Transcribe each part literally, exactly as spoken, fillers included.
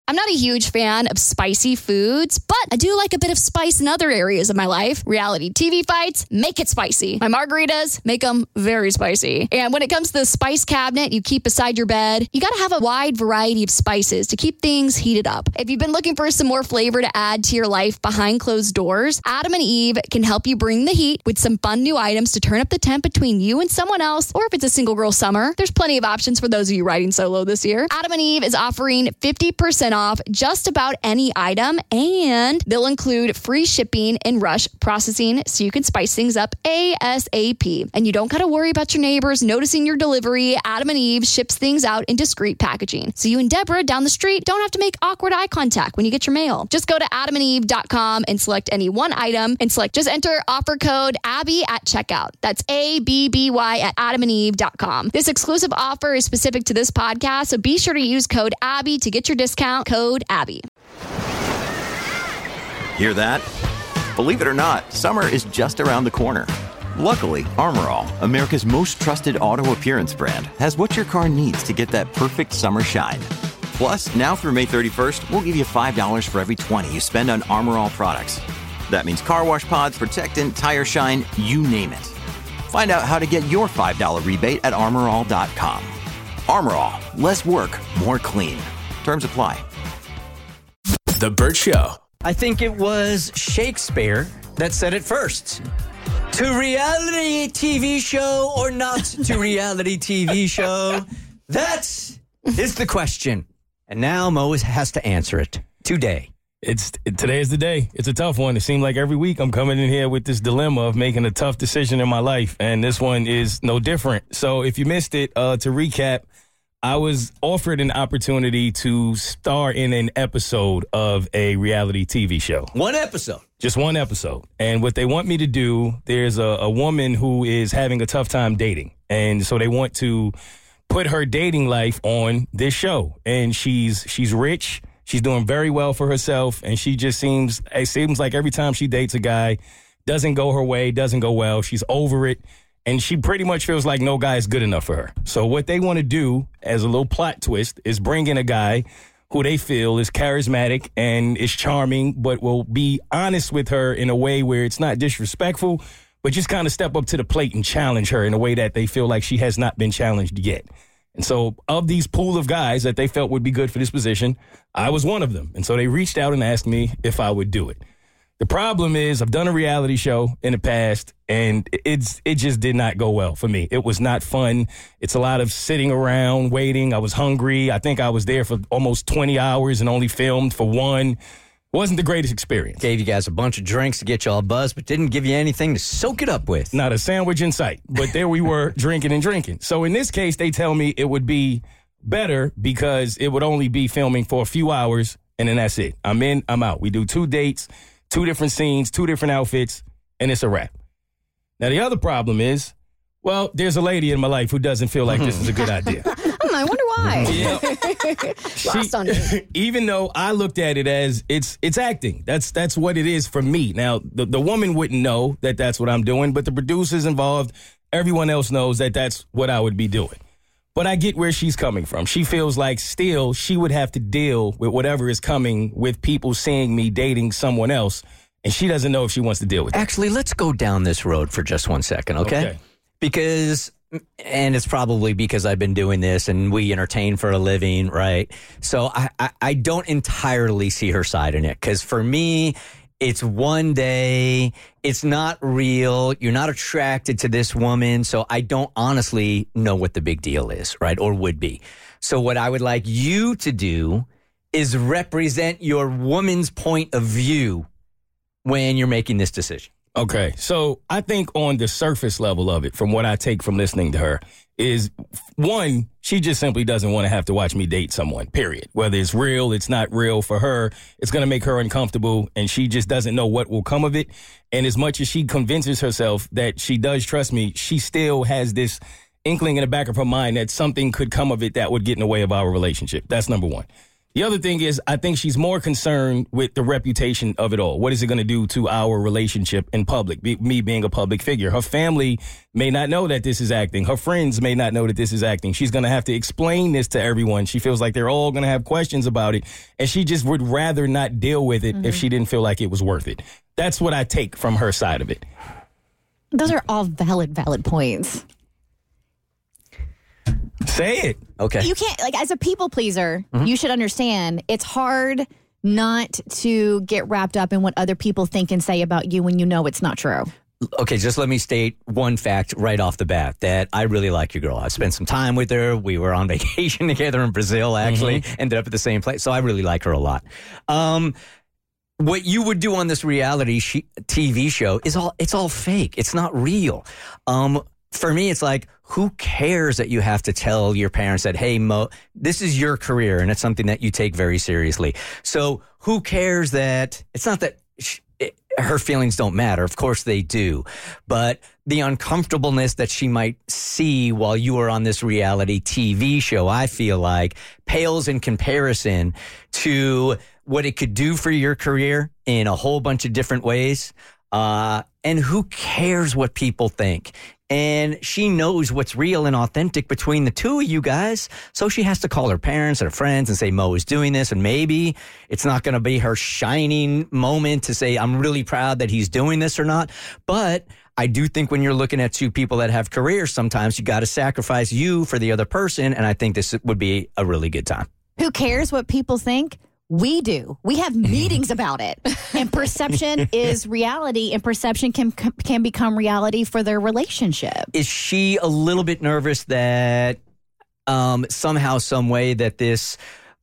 I'm not a huge fan of spicy foods, but I do like a bit of spice in other areas of my life. Reality T V fights, make it spicy. My margaritas, make them very spicy. And when it comes to the spice cabinet you keep beside your bed, you got to have a wide variety of spices to keep things heated up. If you've been looking for some more flavor to add to your life behind closed doors, Adam and Eve can help you bring the heat with some fun new items to turn up the temp between you and someone else, or if it's a single girl summer, there's plenty of options for those of you riding solo this year. Adam and Eve is offering fifty percent off just about any item, and they'll include free shipping and rush processing so you can spice things up ASAP. And you don't got to worry about your neighbors noticing your delivery. Adam and Eve ships things out in discreet packaging, so you and Deborah down the street don't have to make awkward eye contact when you get your mail. Just go to adam and eve dot com and select any one item and select, just enter offer code Abby at checkout. That's A B B Y at adam and eve dot com. This exclusive offer is specific to this podcast, so be sure to use code Abby to get your discount. Code Abby. Hear that? Believe it or not, summer is just around the corner. Luckily, Armor All, America's most trusted auto appearance brand, has what your car needs to get that perfect summer shine. Plus, now through May thirty-first, we'll give you five dollars for every twenty you spend on Armor All products. That means car wash pods, protectant, tire shine, you name it. Find out how to get your five dollars rebate at armor all dot com. Armor All, less work, more clean. Terms apply. The Burt Show. I think it was Shakespeare that said it first. To reality T V show or not to reality T V show? That is the question. And now Mo has to answer it today. It's today is the day. It's a tough one. It seems like every week I'm coming in here with this dilemma of making a tough decision in my life, and this one is no different. So if you missed it, uh, to recap, I was offered an opportunity to star in an episode of a reality T V show. One episode. Just one episode. And what they want me to do, there's a, a woman who is having a tough time dating. And so they want to put her dating life on this show. And she's she's rich. She's doing very well for herself. And she just seems, it seems like every time she dates a guy, doesn't go her way, doesn't go well. She's over it. And she pretty much feels like no guy is good enough for her. So what they want to do as a little plot twist is bring in a guy who they feel is charismatic and is charming, but will be honest with her in a way where it's not disrespectful, but just kind of step up to the plate and challenge her in a way that they feel like she has not been challenged yet. And so of these pool of guys that they felt would be good for this position, I was one of them. And so they reached out and asked me if I would do it. The problem is I've done a reality show in the past, and it's it just did not go well for me. It was not fun. It's a lot of sitting around, waiting. I was hungry. I think I was there for almost twenty hours and only filmed for one. Wasn't the greatest experience. Gave you guys a bunch of drinks to get you all buzzed, but didn't give you anything to soak it up with. Not a sandwich in sight. But there we were drinking and drinking. So in this case, they tell me it would be better because it would only be filming for a few hours, and then that's it. I'm in, I'm out. We do two dates. Two different scenes, two different outfits, and it's a wrap. Now, the other problem is, well, there's a lady in my life who doesn't feel like this is a good idea. Hmm, I wonder why. Yeah. Lost on me. Even though I looked at it as it's it's acting. That's that's what it is for me. Now, the, the woman wouldn't know that that's what I'm doing, but the producers involved, everyone else knows that that's what I would be doing. But I get where she's coming from. She feels like still she would have to deal with whatever is coming with people seeing me dating someone else, and she doesn't know if she wants to deal with it. Actually, let's go down this road for just one second, okay? Okay. Because, and it's probably because I've been doing this and we entertain for a living, right? So I, I, I don't entirely see her side in it, because for me, it's one day, it's not real, you're not attracted to this woman, so I don't honestly know what the big deal is, right, or would be. So what I would like you to do is represent your woman's point of view when you're making this decision. Okay, so I think on the surface level of it, from what I take from listening to her, is one, she just simply doesn't want to have to watch me date someone, period. Whether it's real, it's not real for her, it's going to make her uncomfortable, and she just doesn't know what will come of it. And as much as she convinces herself that she does trust me, she still has this inkling in the back of her mind that something could come of it that would get in the way of our relationship. That's number one. The other thing is, I think she's more concerned with the reputation of it all. What is it going to do to our relationship in public? Be, me being a public figure. Her family may not know that this is acting. Her friends may not know that this is acting. She's going to have to explain this to everyone. She feels like they're all going to have questions about it. And she just would rather not deal with it mm-hmm. if she didn't feel like it was worth it. That's what I take from her side of it. Those are all valid, valid points. Say it. Okay. You can't, like, as a people pleaser, mm-hmm. you should understand it's hard not to get wrapped up in what other people think and say about you when you know it's not true. Okay, just let me state one fact right off the bat, that I really like your girl. I spent some time with her. We were on vacation together in Brazil, actually. Mm-hmm. Ended up at the same place. So I really like her a lot. Um, what you would do on this reality sh- T V show is all, it's all fake. It's not real. Um, for me, it's like, who cares that you have to tell your parents that, hey, Mo, this is your career and it's something that you take very seriously. So who cares that it's not that she, it, her feelings don't matter. Of course they do. But the uncomfortableness that she might see while you are on this reality T V show, I feel like pales in comparison to what it could do for your career in a whole bunch of different ways. Uh, and who cares what people think? And she knows what's real and authentic between the two of you guys. So she has to call her parents and her friends and say, Mo is doing this. And maybe it's not going to be her shining moment to say, I'm really proud that he's doing this or not. But I do think when you're looking at two people that have careers, sometimes you got to sacrifice you for the other person. And I think this would be a really good time. Who cares what people think? We do. We have meetings about it. And perception is reality, and perception can can become reality for their relationship. Is she a little bit nervous that um, somehow, some way that this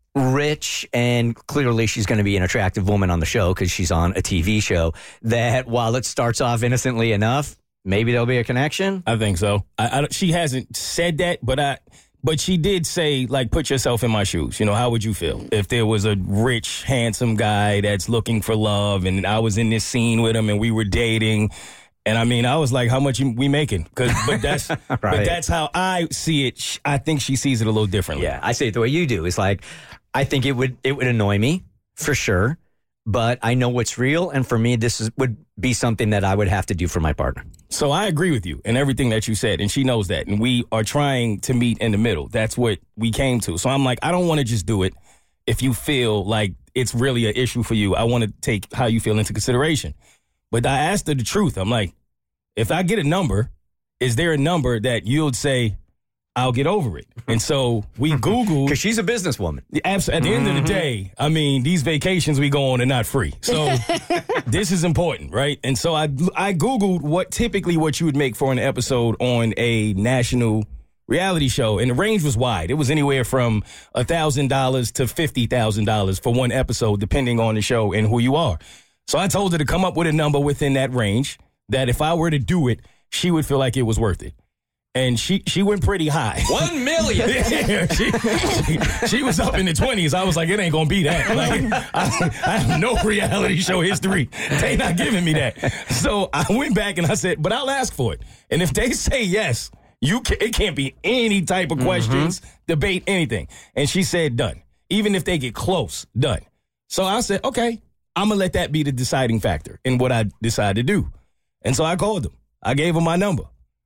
rich, and clearly she's going to be an attractive woman on the show because she's on a T V show, that while it starts off innocently enough, maybe there'll be a connection? I think so. I, I, she hasn't said that, but I... But she did say, like, put yourself in my shoes. You know, how would you feel if there was a rich, handsome guy that's looking for love and I was in this scene with him and we were dating? And I mean, I was like, how much we making? Cause, but that's right. But that's how I see it. I think she sees it a little differently. Yeah, I see it the way you do. It's like, I think it would it would annoy me for sure. But I know what's real. And for me, this is, would be something that I would have to do for my partner. So I agree with you and everything that you said. And she knows that. And we are trying to meet in the middle. That's what we came to. So I'm like, I don't want to just do it if you feel like it's really an issue for you. I want to take how you feel into consideration. But I asked her the truth. I'm like, if I get a number, is there a number that you'll say, I'll get over it? And so we Googled. Because she's a businesswoman. At the end mm-hmm. of the day, I mean, these vacations we go on are not free. So this is important, right? And so I I Googled what typically what you would make for an episode on a national reality show. And the range was wide. It was anywhere from one thousand dollars to fifty thousand dollars for one episode, depending on the show and who you are. So I told her to come up with a number within that range that if I were to do it, she would feel like it was worth it. And she, she went pretty high. One million. yeah, she, she, she was up in the twenties. I was like, it ain't gonna be that. Like, I, I have no reality show history. They not giving me that. So I went back and I said, but I'll ask for it. And if they say yes, you can, it can't be any type of questions, mm-hmm. debate, anything. And she said, done. Even if they get close, done. So I said, okay, I'm gonna let that be the deciding factor in what I decide to do. And so I called them. I gave them my number.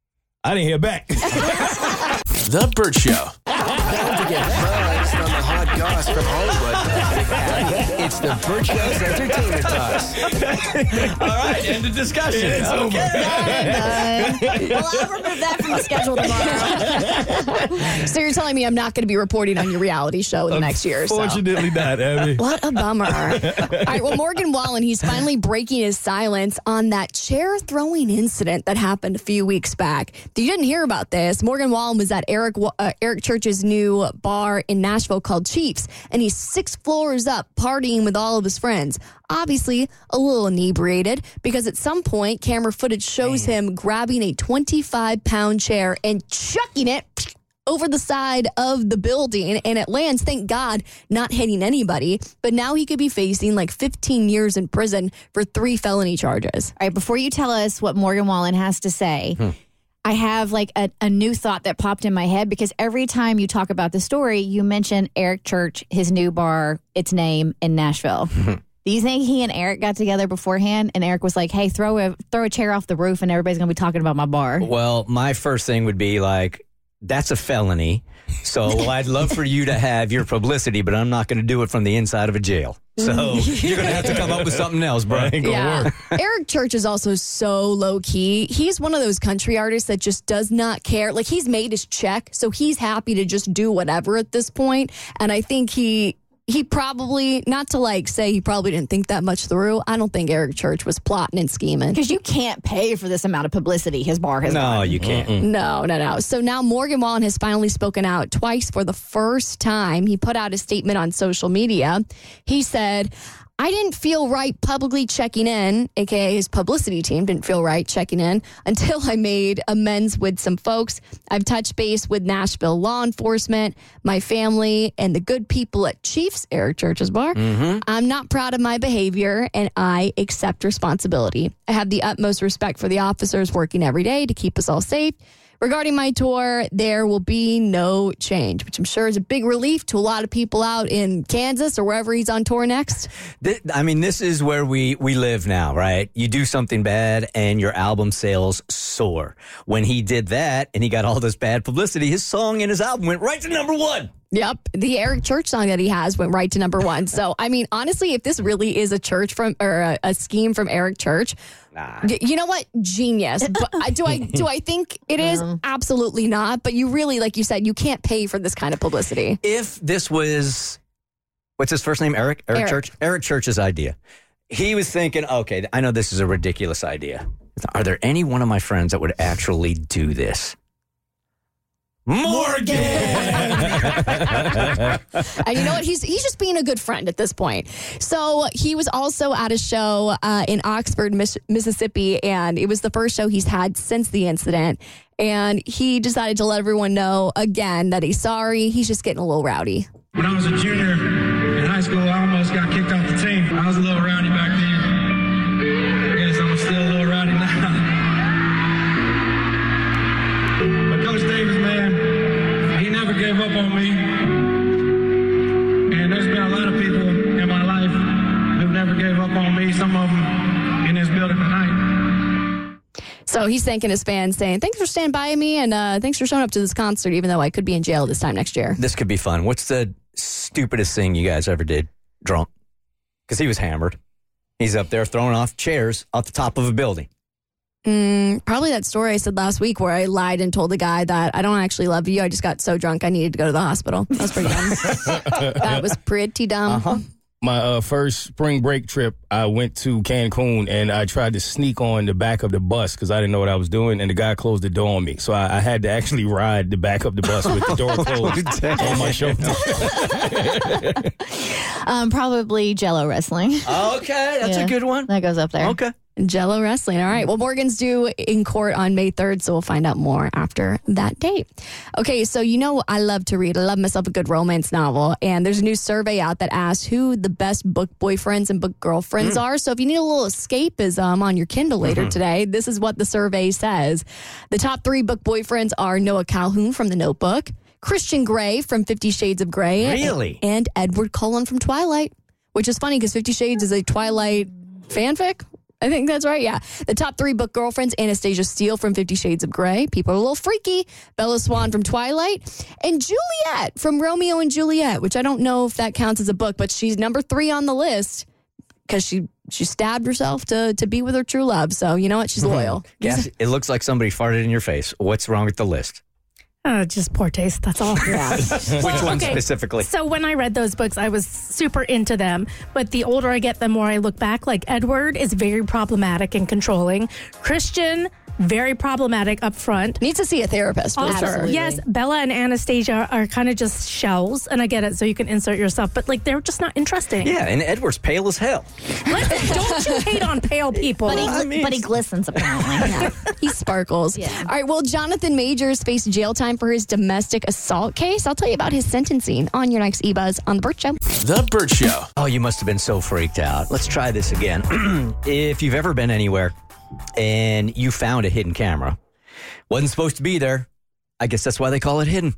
I didn't hear back. The Burt Show. Don't forget buzzed on the hot goss from Hollywood. It's the Burt Show's entertainment toss. All right, end of discussion. It's okay. Done. Well, I'll remove that from the schedule tomorrow. So you're telling me I'm not going to be reporting on your reality show in the next year or so? Fortunately not, Abby. What a bummer. All right, well, Morgan Wallen, he's finally breaking his silence on that chair-throwing incident that happened a few weeks back. You didn't hear about this. Morgan Wallen was at Eric uh, Eric Church's new bar in Nashville called Chiefs, and he's six floors up partying with all of his friends. Obviously, a little inebriated, because at some point, camera footage shows him grabbing a twenty-five pound chair and chucking it over the side of the building, and it lands, thank God, not hitting anybody. But now he could be facing like fifteen years in prison for three felony charges. All right, before you tell us what Morgan Wallen has to say, hmm. I have like a, a new thought that popped in my head because every time you talk about the story, you mention Eric Church, his new bar, its name in Nashville. Do you think he and Eric got together beforehand and Eric was like, hey, throw a throw a chair off the roof and everybody's going to be talking about my bar? Well, my first thing would be like, that's a felony. So I'd love for you to have your publicity, but I'm not going to do it from the inside of a jail. So you're going to have to come up with something else, bro. Ain't gonna Yeah. work. Eric Church is also so low key. He's one of those country artists that just does not care. Like, he's made his check, so he's happy to just do whatever at this point. And I think he he probably, not to like say he probably didn't think that much through. I don't think Eric Church was plotting and scheming. Because you can't pay for this amount of publicity his bar has No, gotten. you can't. No, no, no. So now Morgan Wallen has finally spoken out twice for the first time. He put out a statement on social media. He said, I didn't feel right publicly checking in, a k a his publicity team didn't feel right checking in until I made amends with some folks. I've touched base with Nashville law enforcement, my family, and the good people at Chiefs, Eric Church's bar. I'm not proud of my behavior, and I accept responsibility. I have the utmost respect for the officers working every day to keep us all safe. Regarding my tour, there will be no change, which I'm sure is a big relief to a lot of people out in Kansas or wherever he's on tour next. Th- I mean, this is where we, we live now, right? You do something bad and your album sales soar. When he did that and he got all this bad publicity, his song and his album went right to number one. Yep. The Eric Church song that he has went right to number one. So, I mean, honestly, if this really is a church from or a, a scheme from Eric Church, Nah. y- you know what? Genius. But I- do I do I think it is? Absolutely not. But you really, like you said, you can't pay for this kind of publicity. If this was, what's his first name? Eric? Eric, Eric. Church? Eric Church's idea. He was thinking, okay, I know this is a ridiculous idea. Are there any one of my friends that would actually do this? Morgan! And you know what? He's he's just being a good friend at this point. So he was also at a show uh, in Oxford, Miss- Mississippi, and it was the first show he's had since the incident. And he decided to let everyone know again that he's sorry. He's just getting a little rowdy. When I was a junior in high school, I almost got kicked off the team. I was a little rowdy back then. I guess I'm still a little rowdy now. But Coach Davis, man, he never gave up on me. And there's been a lot of people in my life who never gave up on me. Some of them in this building tonight. So he's thanking his fans, saying, thanks for standing by me, and uh, thanks for showing up to this concert, even though I could be in jail this time next year. This could be fun. What's the stupidest thing you guys ever did drunk? Because he was hammered. He's up there throwing off chairs off the top of a building. Mm, probably that story I said last week where I lied and told the guy that I don't actually love you. I just got so drunk I needed to go to the hospital. That was pretty dumb. That was pretty dumb. Uh-huh. My uh, first spring break trip, I went to Cancun and I tried to sneak on the back of the bus because I didn't know what I was doing, and the guy closed the door on me. So I, I had to actually ride the back of the bus with the door closed on my shoulder. Um, probably Jello wrestling. Okay, that's Yeah. a good one. That goes up there. Okay. Jello Wrestling. All right. Well, Morgan's due in court on May third, so we'll find out more after that date. Okay, so you know I love to read. I love myself a good romance novel. And there's a new survey out that asks who the best book boyfriends and book girlfriends Mm. are. So if you need a little escapism on your Kindle later Mm-hmm. today, this is what the survey says. The top three book boyfriends are Noah Calhoun from The Notebook, Christian Grey from Fifty Shades of Grey, Really? and Edward Cullen from Twilight, which is funny because Fifty Shades is a Twilight fanfic. I think that's right. Yeah. The top three book girlfriends: Anastasia Steele from Fifty Shades of Grey. People are a little freaky. Bella Swan from Twilight. And Juliet from Romeo and Juliet, which I don't know if that counts as a book, but she's number three on the list because she, she stabbed herself to, to be with her true love. So, you know what? She's loyal. Yes, it looks like somebody farted in your face. What's wrong with the list? Uh, just poor taste. That's all. Which one okay. specifically? So when I read those books, I was super into them. But the older I get, the more I look back. Like Edward is very problematic and controlling. Christian, very problematic up front. Needs to see a therapist for Also, sure. yes, Bella and Anastasia are kind of just shells, and I get it, so you can insert yourself, but like they're just not interesting. Yeah, and Edward's pale as hell. Listen, don't you hate on pale people? But he, I mean, but he glistens, apparently. He sparkles. Yeah. All right. Well, Jonathan Majors faced jail time for his domestic assault case. I'll tell you about his sentencing on your next E-Buzz on The Burt Show. The Burt Show. Oh, you must have been so freaked out. Let's try this again. If you've ever been anywhere and you found a hidden camera Wasn't supposed to be there. I guess that's why they call it hidden.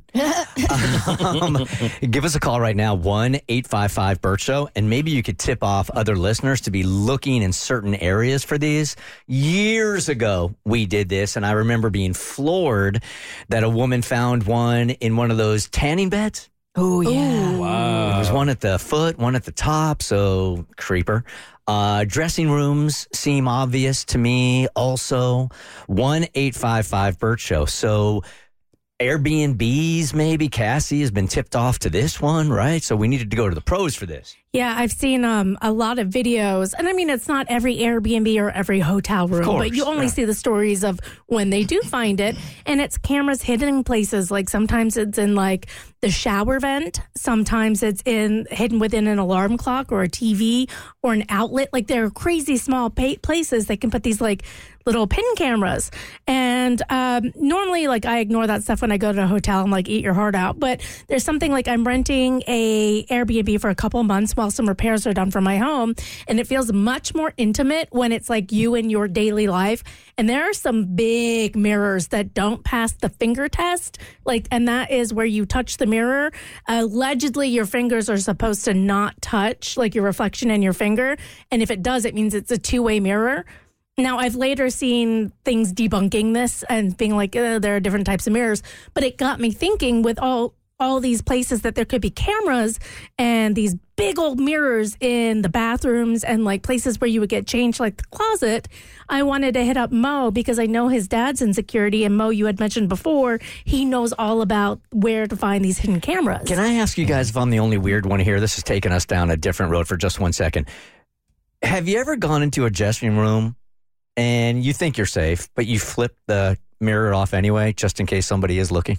um, give us a call right now, one eight five five B E R T Show, and maybe you could tip off other listeners to be looking in certain areas for these. Years ago, we did this, and I remember being floored that a woman found one in one of those tanning beds. Oh, yeah. Wow. There was one at the foot, one at the top, so creeper. Uh, dressing rooms seem obvious to me also. one eight five five B E R T Show. So Airbnbs, maybe. Cassie has been tipped off to this one, right? So we needed to go to the pros for this. Yeah, I've seen um, a lot of videos. And I mean, it's not every Airbnb or every hotel room, course, but you only yeah. see the stories of when they do find it. And it's cameras hidden in places. Like sometimes it's in like the shower vent. Sometimes it's in hidden within an alarm clock or a T V or an outlet. Like there are crazy small pa- places they can put these like little pin cameras. And um, normally, like, I ignore that stuff when I go to a hotel. I'm like, eat your heart out. But there's something like I'm renting a Airbnb for a couple months while some repairs are done for my home. And it feels much more intimate when it's like you in your daily life. And there are some big mirrors that don't pass the finger test. Like, and that is where you touch the mirror. Allegedly, your fingers are supposed to not touch, like your reflection in your finger. And if it does, it means it's a two-way mirror. Now, I've later seen things debunking this and being like, uh, there are different types of mirrors. But it got me thinking with all all these places that there could be cameras and these big old mirrors in the bathrooms and like places where you would get changed, like the closet. I wanted to hit up Mo because I know his dad's in security. And Mo, you had mentioned before, he knows all about where to find these hidden cameras. Can I ask you guys if I'm the only weird one here? This is taking us down a different road for just one second. Have you ever gone into a dressing room and you think you're safe, but you flip the mirror off anyway, just in case somebody is looking?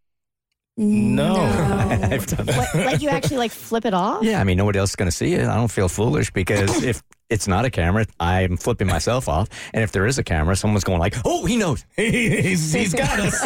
No. I've done that. What, like you actually like flip it off? Yeah, I mean, nobody else is going to see it. I don't feel foolish because if it's not a camera, I'm flipping myself off. And if there is a camera, someone's going like, oh, he knows. he's, he's got us. you,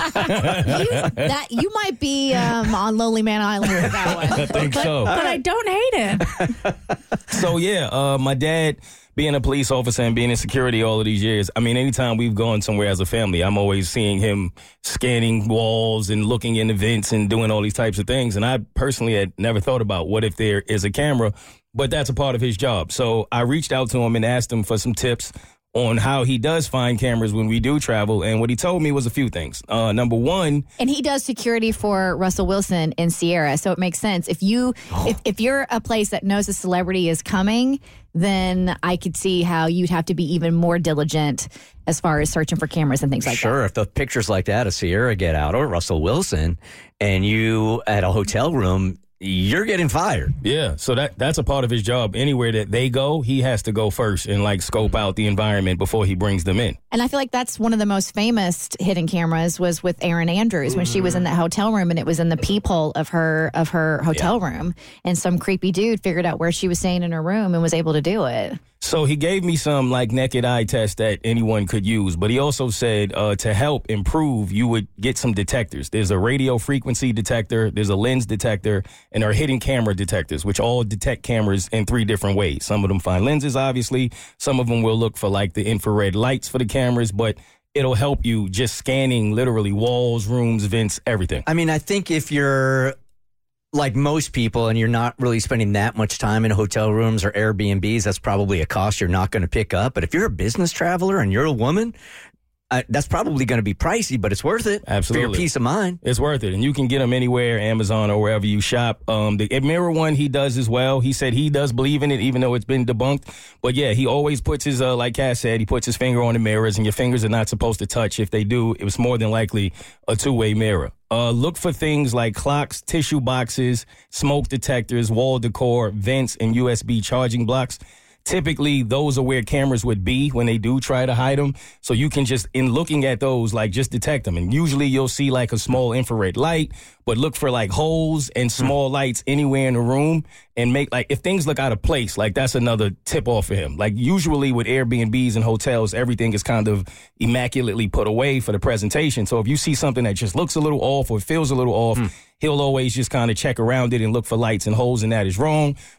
that, you might be um, on Lonely Man Island with that one. I think but, so. but I don't hate it. So, yeah, uh, my dad, being a police officer and being in security all of these years, I mean, anytime we've gone somewhere as a family, I'm always seeing him scanning walls and looking in the vents and doing all these types of things. And I personally had never thought about what if there is a camera, but that's a part of his job. So I reached out to him and asked him for some tips on how he does find cameras when we do travel. And what he told me was a few things. Uh, number one. And he does security for Russell Wilson in Sierra. So it makes sense. If you, oh. if, if you're a place that knows a celebrity is coming, then I could see how you'd have to be even more diligent as far as searching for cameras and things like sure, that. Sure, if the pictures like that of Sierra get out or Russell Wilson and you at a hotel room, you're getting fired. Yeah, so that that's a part of his job. Anywhere that they go, he has to go first and like scope out the environment before he brings them in. And I feel like that's one of the most famous hidden cameras was with Erin Andrews when she was in that hotel room, and it was in the peephole of her of her hotel yeah. room, and some creepy dude figured out where she was staying in her room and was able to do it. So he gave me some like naked eye tests that anyone could use, but he also said uh, to help improve, you would get some detectors. There's a radio frequency detector, there's a lens detector, and there are hidden camera detectors, which all detect cameras in three different ways. Some of them find lenses, obviously. Some of them will look for like the infrared lights for the cameras, but it'll help you just scanning literally walls, rooms, vents, everything. I mean, I think if you're like most people and you're not really spending that much time in hotel rooms or Airbnbs, that's probably a cost you're not going to pick up. But if you're a business traveler and you're a woman, uh, that's probably going to be pricey, but it's worth it. Absolutely. For your peace of mind. It's worth it. And you can get them anywhere, Amazon or wherever you shop. Um, the mirror one he does as well. He said he does believe in it, even though it's been debunked. But yeah, he always puts his, uh, like Cass said, he puts his finger on the mirrors, and your fingers are not supposed to touch. If they do, it was more than likely a two-way mirror. Uh, look for things like clocks, tissue boxes, smoke detectors, wall decor, vents, and U S B charging blocks. Typically, those are where cameras would be when they do try to hide them. So you can just, in looking at those, like just detect them. And usually you'll see like a small infrared light, but look for like holes and small lights anywhere in the room and make like, if things look out of place, like that's another tip off for him. Like usually with Airbnbs and hotels, everything is kind of immaculately put away for the presentation. So if you see something that just looks a little off or feels a little off, mm. he'll always just kind of check around it and look for lights and holes, and that is wrong.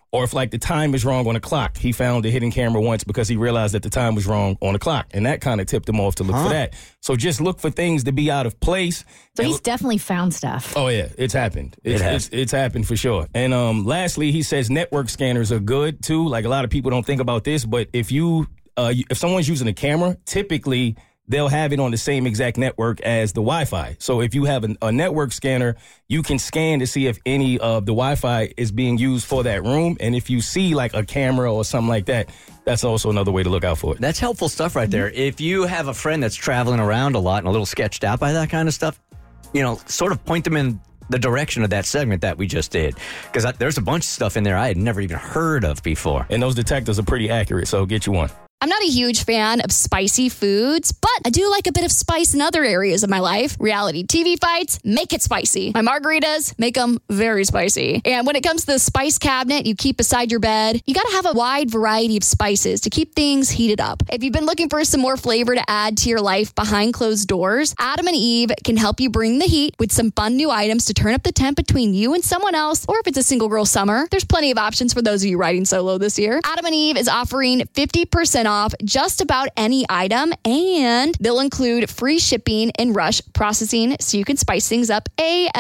Or if like the time is wrong on a clock. He found a hidden camera once because he realized that the time was wrong on the clock. And that kind of tipped him off to look Huh. for that. So just look for things to be out of place. So And he's look- definitely found stuff. Oh yeah, it's happened. It's, It has. it's, it's happened for sure. And um, lastly, he says network scanners are good too. Like a lot of people don't think about this, but if you uh, if someone's using a camera, typically they'll have it on the same exact network as the Wi-Fi. So if you have a, a network scanner, you can scan to see if any of the Wi-Fi is being used for that room. And if you see like a camera or something like that, that's also another way to look out for it. That's helpful stuff right there. If you have a friend that's traveling around a lot and a little sketched out by that kind of stuff, you know, sort of point them in the direction of that segment that we just did. Because there's a bunch of stuff in there I had never even heard of before. And those detectors are pretty accurate, so get you one. I'm not a huge fan of spicy foods, but I do like a bit of spice in other areas of my life. Reality T V fights, make it spicy. My margaritas make them very spicy. And when it comes to the spice cabinet you keep beside your bed, you got to have a wide variety of spices to keep things heated up. If you've been looking for some more flavor to add to your life behind closed doors, Adam and Eve can help you bring the heat with some fun new items to turn up the temp between you and someone else, or if it's a single girl summer, there's plenty of options for those of you riding solo this year. Adam and Eve is offering fifty percent off just about any item, and they'll include free shipping and rush processing so you can spice things up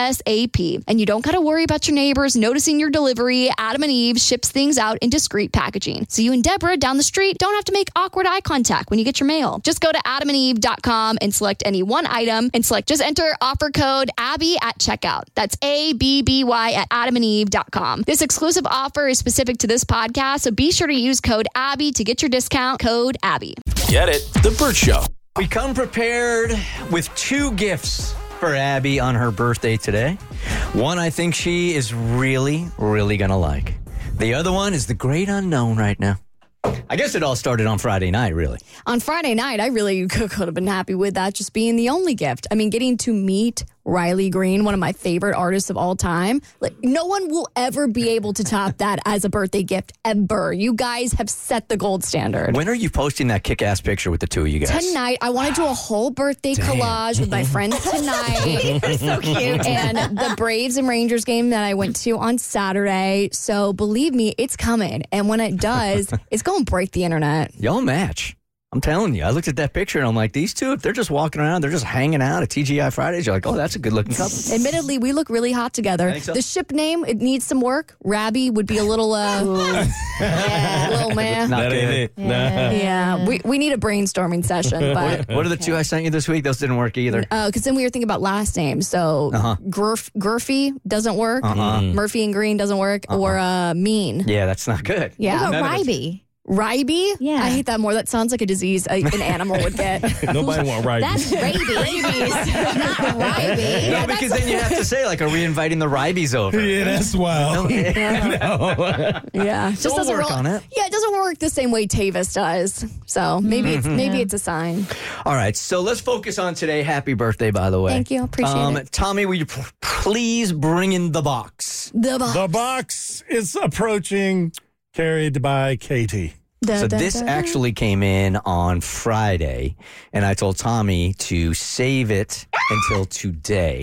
ASAP. And you don't got to worry about your neighbors noticing your delivery. Adam and Eve ships things out in discreet packaging, so you and Deborah down the street don't have to make awkward eye contact when you get your mail. Just go to adam and eve dot com and select any one item and select just enter offer code Abby at checkout. That's A B B Y at adam and eve dot com. This exclusive offer is specific to this podcast, so be sure to use code Abby to get your discount. Code Abby. Get it? The Burt Show. We come prepared with two gifts for Abby on her birthday today. One I think she is really, really going to like. The other one is the great unknown right now. I guess it all started on Friday night, really. On Friday night, I really could have been happy with that just being the only gift. I mean, getting to meet Riley Green, one of my favorite artists of all time. Like, no one will ever be able to top that as a birthday gift, ever. You guys have set the gold standard. When are you posting that kick-ass picture with the two of you guys? Tonight, I want to do a whole birthday collage with my friends tonight. You're so cute. And the Braves and Rangers game that I went to on Saturday. So believe me, it's coming. And when it does, it's going to break the internet. Y'all match. I'm telling you. I looked at that picture and I'm like, these two, if they're just walking around, they're just hanging out at T G I Fridays, you're like, oh, that's a good-looking couple. Admittedly, we look really hot together. Think so? The ship name, it needs some work. Rabby would be a little, uh, yeah, little man. Not That good. ain't it. Nah. Yeah, we, we need a brainstorming session, but What are the two I sent you this week? Those didn't work either. because then we were thinking about last names. So Uh-huh. Gurf, Gurfy doesn't work. Uh-uh. Murphy and Green doesn't work. Or uh, Mean. Yeah, that's not good. Yeah. What None about of it's- Ryby? Ryby? Yeah. I hate that more. That sounds like a disease a, an animal would get. Nobody want right. That's rabies, not Ryby. No, because then you have to say, like, are we inviting the Rybies over? Yeah, that's wild. Yeah. Just we'll doesn't work roll- on it. Yeah, it doesn't work the same way Tavis does. So maybe it's maybe it's a sign. All right, so let's focus on today. Happy birthday, by the way. Thank you. Appreciate um, it. Tommy, will you p- please bring in the box? The box. The box is approaching, carried by Katie. Da, So da, this da, da. actually came in on Friday, and I told Tommy to save it until today.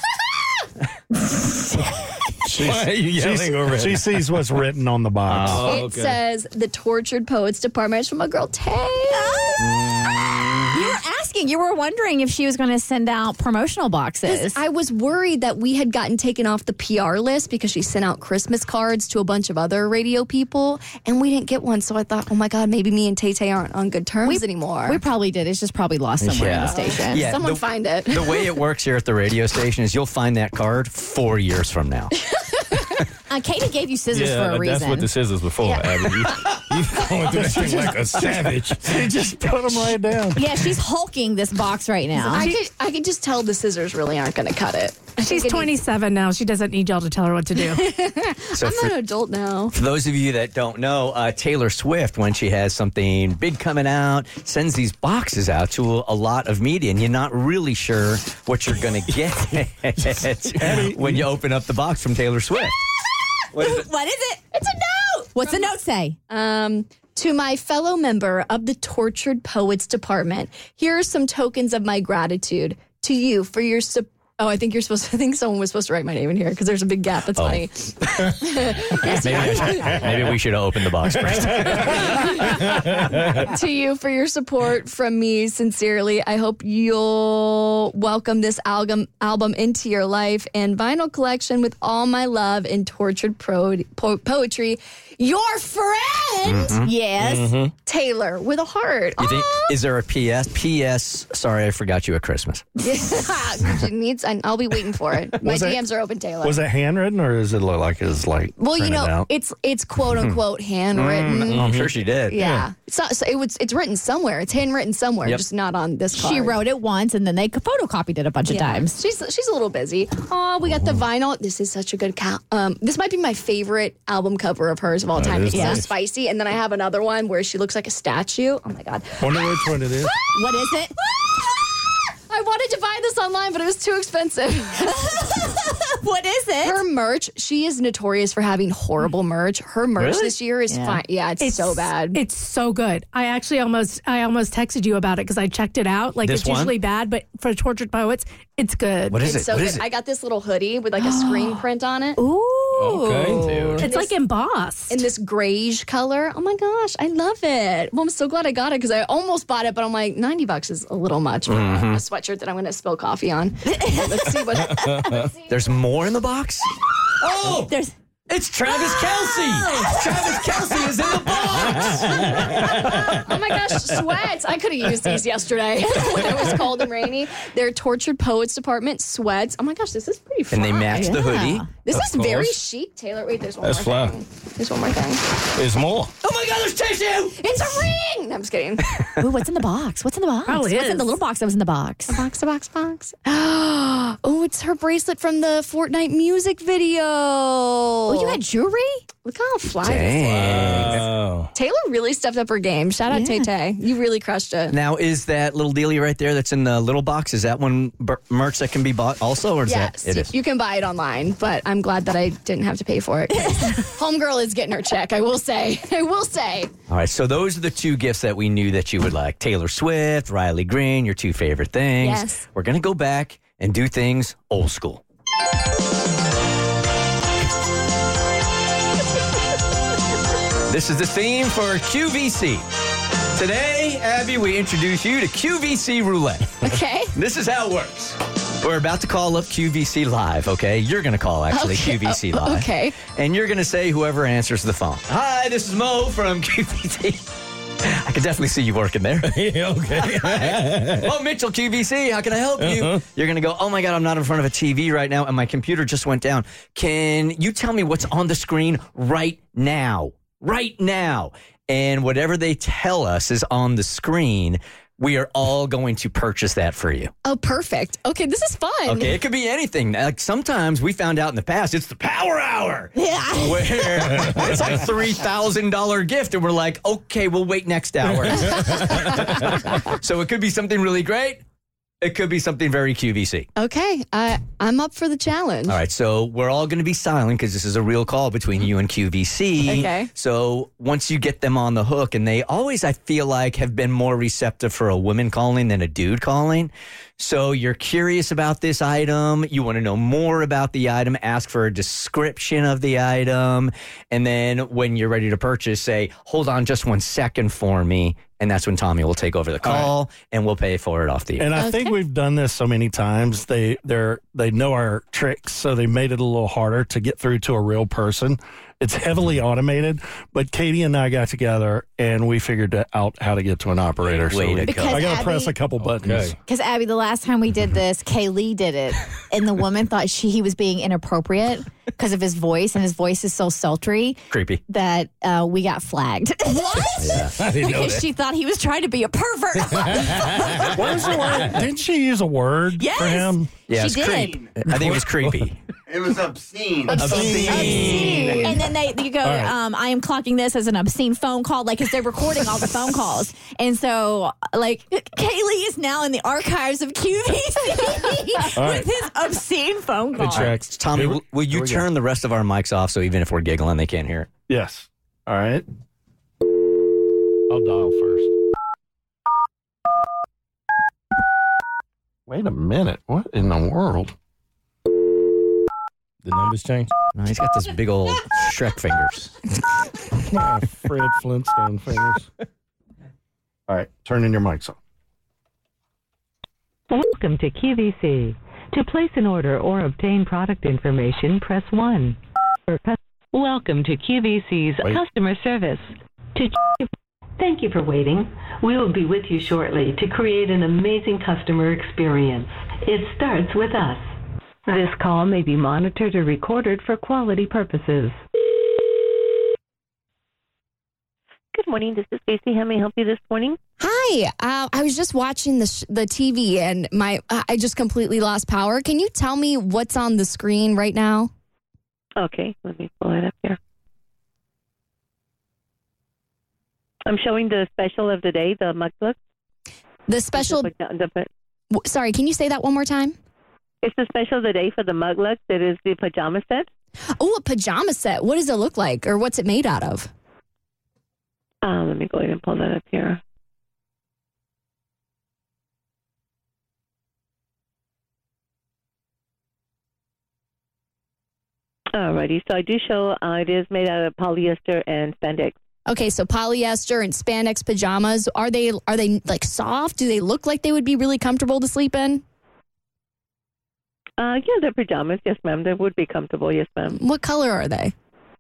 Why are you yelling She, already? she sees what's written on the box. Oh, It okay. says the Tortured Poets Department. It's from my girl Tay. You were asking, you were wondering if she was going to send out promotional boxes. I was worried that we had gotten taken off the P R list because she sent out Christmas cards to a bunch of other radio people, and we didn't get one. So I thought, oh my God, maybe me and Tay Tay aren't on good terms anymore. We probably did. It's just probably lost somewhere in the station. Yeah, Someone the- find it. The way it works here at the radio station is you'll find that card four years from now. Uh, Katie gave you scissors yeah, for a reason. that's what the scissors were for, Abby. You, you going through that thing like a savage. She just put them right down. Yeah, she's hulking this box right now. I could, I could just tell the scissors really aren't going to cut it. I She's think it needs- twenty-seven now. She doesn't need y'all to tell her what to do. So I'm for, not an adult now. for those of you that don't know, uh, Taylor Swift, when she has something big coming out, sends these boxes out to a lot of media, and you're not really sure what you're going to get when you open up the box from Taylor Swift. What is it? What is it? It's a note. What's the note say? Um, to my fellow member of the Tortured Poets Department, here are some tokens of my gratitude to you for your support. Oh, I think you're supposed to, I think someone was supposed to write my name in here because there's a big gap. That's Oh. funny. Maybe, I should- maybe we should have opened the box first. To you for your support from me, sincerely. I hope you'll welcome this album album into your life and vinyl collection with all my love and tortured pro- po- poetry. Your friend, Mhm. yes, Mhm. Taylor with a heart. You think, is there a P S? P S, sorry, I forgot you at Christmas. Yeah, needs, and I'll be waiting for it. My Was it- D Ms are open, Taylor. Was it handwritten or does it look like it's like Well, you printed know, out? it's it's quote unquote handwritten. Mm, I'm sure she did. Yeah, it's not. So it was. It's written somewhere. It's handwritten somewhere, Yep. just not on this card. she wrote it once and then they photocopied it a bunch of Yeah. times. She's she's a little busy. Oh, we got the vinyl. This is such a good cow. Um, this might be my favorite album cover of hers of all time. is It's so nice. spicy. And then I have another one where she looks like a statue. Oh my god. Wonder which one it is. What is it? I wanted to buy this online, but it was too expensive. What is it? Her merch, she is notorious for having horrible merch. Her merch Really? this year is Yeah. fine. Yeah, it's, so bad. It's so good. I actually almost I almost texted you about it because I checked it out. Like This it's one? usually bad, but for Tortured Poets, it's good. What is It's it? so What good. is it? I got this little hoodie with like a screen print on it. Ooh. Okay. Dude. It's like embossed. In this grayish color. Oh my gosh, I love it. Well, I'm so glad I got it because I almost bought it, but I'm like, ninety bucks is a little much for Mm-hmm. a sweatshirt that I'm going to spill coffee on. Let's see what. Let's see. There's more in the box? Oh! There's It's Travis Kelce! Travis Kelce is in the box! Oh my gosh, sweats. I could have used these yesterday when it was cold and rainy. They're Tortured Poets Department sweats. Oh my gosh, this is pretty fun. And they match the hoodie. This Of is very course. chic, Taylor. Wait, there's one That's more fly. thing. There's one more thing. There's more. Oh my God, there's tissue! It's a ring! No, I'm just kidding. ooh, what's in the box? What's in the box? Probably What's in is. the little box that was in the box? Box to box box. Oh, it's her bracelet from the Fortnite music video. Oh, you got jewelry? Look how fly this is. Dang. Oh. Taylor really stepped up her game. Shout out Yeah. Tay Tay. You really crushed it. Now, is that little dealie right there that's in the little box, is that one bur- merch that can be bought also? Or is Yes, that, it is? you can buy it online, but I'm glad that I didn't have to pay for it. Homegirl is getting her check, I will say. I will say. All right, so those are the two gifts that we knew that you would like. Taylor Swift, Riley Green, your two favorite things. Yes. We're going to go back and do things old school. This is the theme for Q V C. Today, Abby, we introduce you to Q V C Roulette. Okay. This is how it works. We're about to call up Q V C Live, okay? You're going to call, actually, Okay. Q V C Oh, Live. okay. And you're going to say whoever answers the phone. Hi, this is Mo from Q V C. I can definitely see you working there. Yeah, okay. Oh, Mitchell, Q V C, how can I help you? Uh-huh. You're going to go, oh my God, I'm not in front of a T V right now, and my computer just went down. Can you tell me what's on the screen right now? Right now. And whatever they tell us is on the screen, we are all going to purchase that for you. Oh, perfect. Okay, this is fun. Okay, it could be anything. Like sometimes we found out in the past, it's the Power Hour. Yeah. Where it's a three thousand dollars gift, and we're like, okay, we'll wait next hour. So it could be something really great. It could be something very Q V C. Okay, I, I'm up for the challenge. All right, so we're all going to be silent because this is a real call between you and Q V C. Okay. So once you get them on the hook, and they always, I feel like, have been more receptive for a woman calling than a dude calling. So you're curious about this item. You want to know more about the item. Ask for a description of the item. And then when you're ready to purchase, say, hold on just one second for me. And that's when Tommy will take over the call and we'll pay for it off the air. And I think we've done this so many times. They they're they know our tricks, so they made it a little harder to get through to a real person. It's heavily automated, but Katie and I got together and we figured out how to get to an operator. Way so to we- go. I got Because to press Abby- a couple buttons. Because Abby, the last time we did this, Kaylee did it, and the woman thought she he was being inappropriate because of his voice, and his voice is so sultry Creepy. that uh, we got flagged. What? I didn't know Because that. she thought he was trying to be a pervert. What was the word? Didn't she use a word Yes. for him? Yeah, She it's did. creep. I think it was creepy. It was obscene. Obscene. And then they you go, right. um, I am clocking this as an obscene phone call, like, because they're recording all the phone calls. And so, like, Kaylee is now in the archives of Q V C with his obscene phone call. It tracks. Tommy, Here we- will, will you here we go. turn the rest of our mics off so even if we're giggling, they can't hear it? Yes. All right. I'll dial first. Wait a minute. What in the world? The numbers changed? No, he's got those big old Shrek fingers. Ah, Fred Flintstone fingers. All right, turn in your mics on. Welcome to Q V C. To place an order or obtain product information, press one. For cus- Welcome to Q V C's Wait. customer service. To Thank you for waiting. We will be with you shortly to create an amazing customer experience. It starts with us. This call may be monitored or recorded for quality purposes. Good morning. This is Stacy. How may I help you this morning? Hi, uh, I was just watching the sh- the T V and my uh, I just completely lost power. Can you tell me what's on the screen right now? Okay, let me pull it up here. I'm showing the special of the day, the mug look. The special. The, the, w- sorry, can you say that one more time? It's the special of the day for the mug look. It is the pajama set. Oh, a pajama set. What does it look like, or what's it made out of? Um, let me go ahead and pull that up here. Alrighty, so I do show uh, it is made out of polyester and spandex. Okay, so polyester and spandex pajamas, are they are they like soft? Do they look like they would be really comfortable to sleep in? Uh, yeah, they're pajamas. Yes, ma'am. They would be comfortable. Yes, ma'am. What color are they?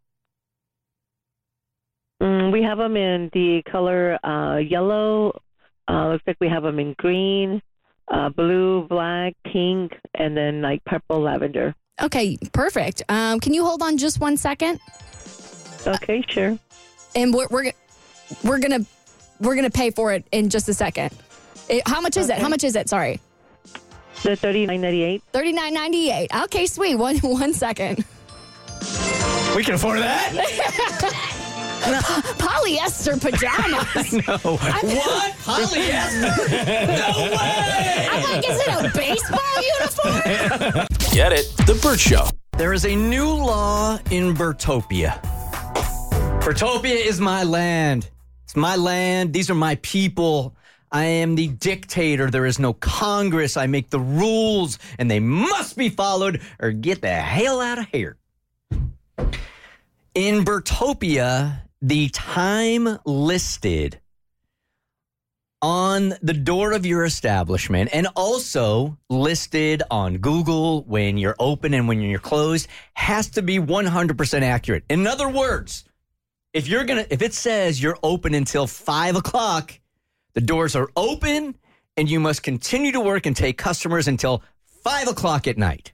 Mm, we have them in the color uh, yellow. Uh, looks like we have them in green, uh, blue, black, pink, and then like purple, lavender. Okay, perfect. Um, can you hold on just one second? Okay, sure. And we're we're, we're gonna we're gonna pay for it in just a second. It, how much is Okay. it? How much is it? Sorry. The thirty-nine ninety-eight. thirty-nine ninety-eight. Okay, sweet. One one second. We can afford that? Polyester pajamas. No. What? Polyester? No way! I'm like, is it a baseball uniform? Get it? The Burt Show. There is a new law in Burtopia. Burtopia is my land. It's my land. These are my people. I am the dictator. There is no Congress. I make the rules, and they must be followed or get the hell out of here. In Burtopia, the time listed on the door of your establishment and also listed on Google when you're open and when you're closed has to be one hundred percent accurate. In other words, if you're gonna, if it says you're open until five o'clock, the doors are open and you must continue to work and take customers until five o'clock at night.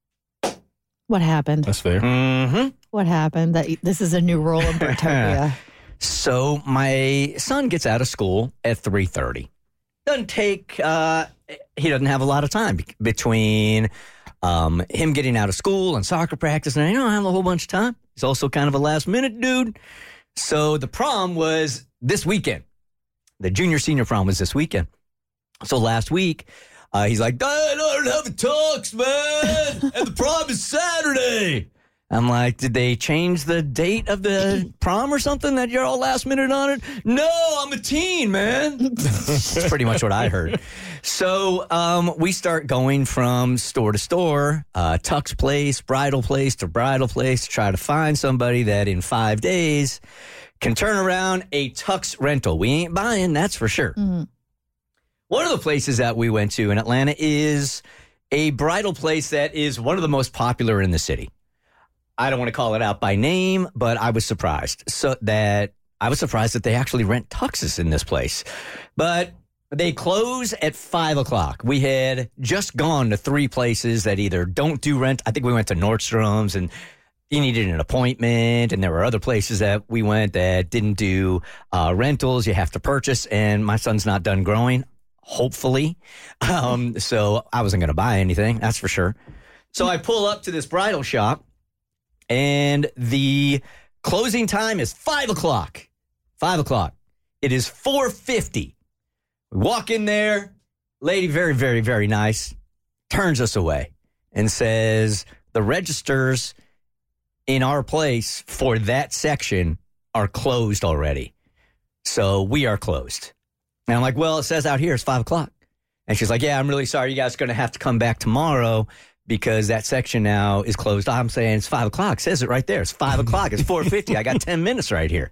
What happened? That's fair. Mm-hmm. What happened? That this is a new rule in Burtopia. So my son gets out of school at three thirty. Doesn't take, uh, he doesn't have a lot of time be- between um, him getting out of school and soccer practice. And I don't have a whole bunch of time. He's also kind of a last minute dude. So the prom was this weekend. The junior senior prom was this weekend. So last week, uh, he's like, I don't have a tux, man. And the prom is Saturday. I'm like, did they change the date of the prom or something that you're all last minute on it? No, I'm a teen, man. That's pretty much what I heard. So um, we start going from store to store, uh, tux place, bridal place to bridal place to try to find somebody that in five days can turn around a tux rental. We ain't buying, that's for sure. Mm-hmm. One of the places that we went to in Atlanta is a bridal place that is one of the most popular in the city. I don't want to call it out by name, but I was surprised. So that I was surprised that they actually rent tuxes in this place. But they close at five o'clock. We had just gone to three places that either don't do rent. I think we went to Nordstrom's and you needed an appointment. And there were other places that we went that didn't do uh, rentals. You have to purchase. And my son's not done growing, hopefully. Um, so I wasn't going to buy anything, that's for sure. So I pull up to this bridal shop. And the closing time is five o'clock. Five o'clock. It is four fifty. We walk in there. Lady, very, very, very nice, turns us away and says the registers in our place for that section are closed already. So we are closed. And I'm like, well, it says out here it's five o'clock. And she's like, yeah, I'm really sorry. You guys are going to have to come back tomorrow because that section now is closed. I'm saying it's five o'clock. It says it right there. It's five o'clock. It's four fifty. I got ten minutes right here.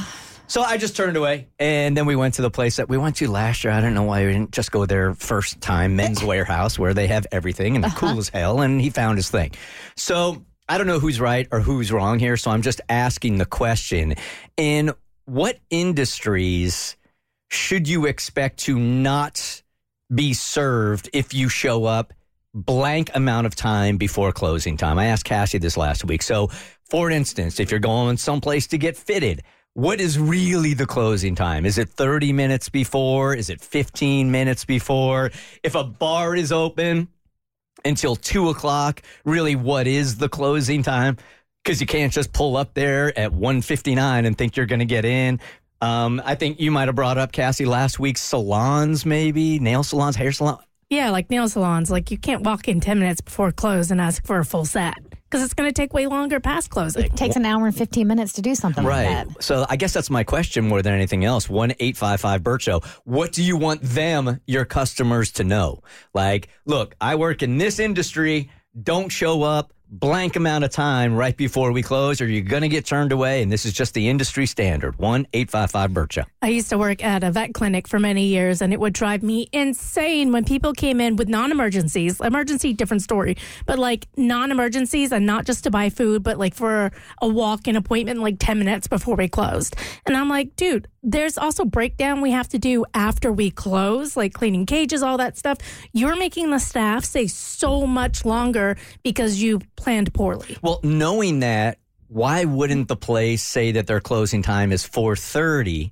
So I just turned away, and then we went to the place that we went to last year. I don't know why we didn't just go there first time, Men's Warehouse, where they have everything and uh-huh. cool as hell, and he found his thing. So I don't know who's right or who's wrong here, so I'm just asking the question. In what industries should you expect to not be served if you show up blank amount of time before closing time? I asked Cassie this last week. So, for instance, if you're going someplace to get fitted, what is really the closing time? Is it thirty minutes before? Is it fifteen minutes before? If a bar is open until two o'clock, really, what is the closing time? Because you can't just pull up there at one fifty-nine and think you're going to get in. Um, I think you might have brought up, Cassie, last week, salons maybe, nail salons, hair salon. Yeah, like nail salons. Like you can't walk in ten minutes before close and ask for a full set because it's going to take way longer past closing. It takes an hour and fifteen minutes to do something right. like that. So I guess that's my question more than anything else. one eight five five Burt Show. What do you want them, your customers, to know? Like, look, I work in this industry. Don't show up blank amount of time right before we close or you're going to get turned away, and this is just the industry standard. one eight five five Burt Show. I used to work at a vet clinic for many years, and it would drive me insane when people came in with non-emergencies. Emergency, different story, but like non-emergencies, and not just to buy food, but like for a walk-in appointment like ten minutes before we closed. And I'm like, dude, there's also breakdown we have to do after we close, like cleaning cages, all that stuff. You're making the staff stay so much longer because you planned poorly. Well, knowing that, why wouldn't the place say that their closing time is four thirty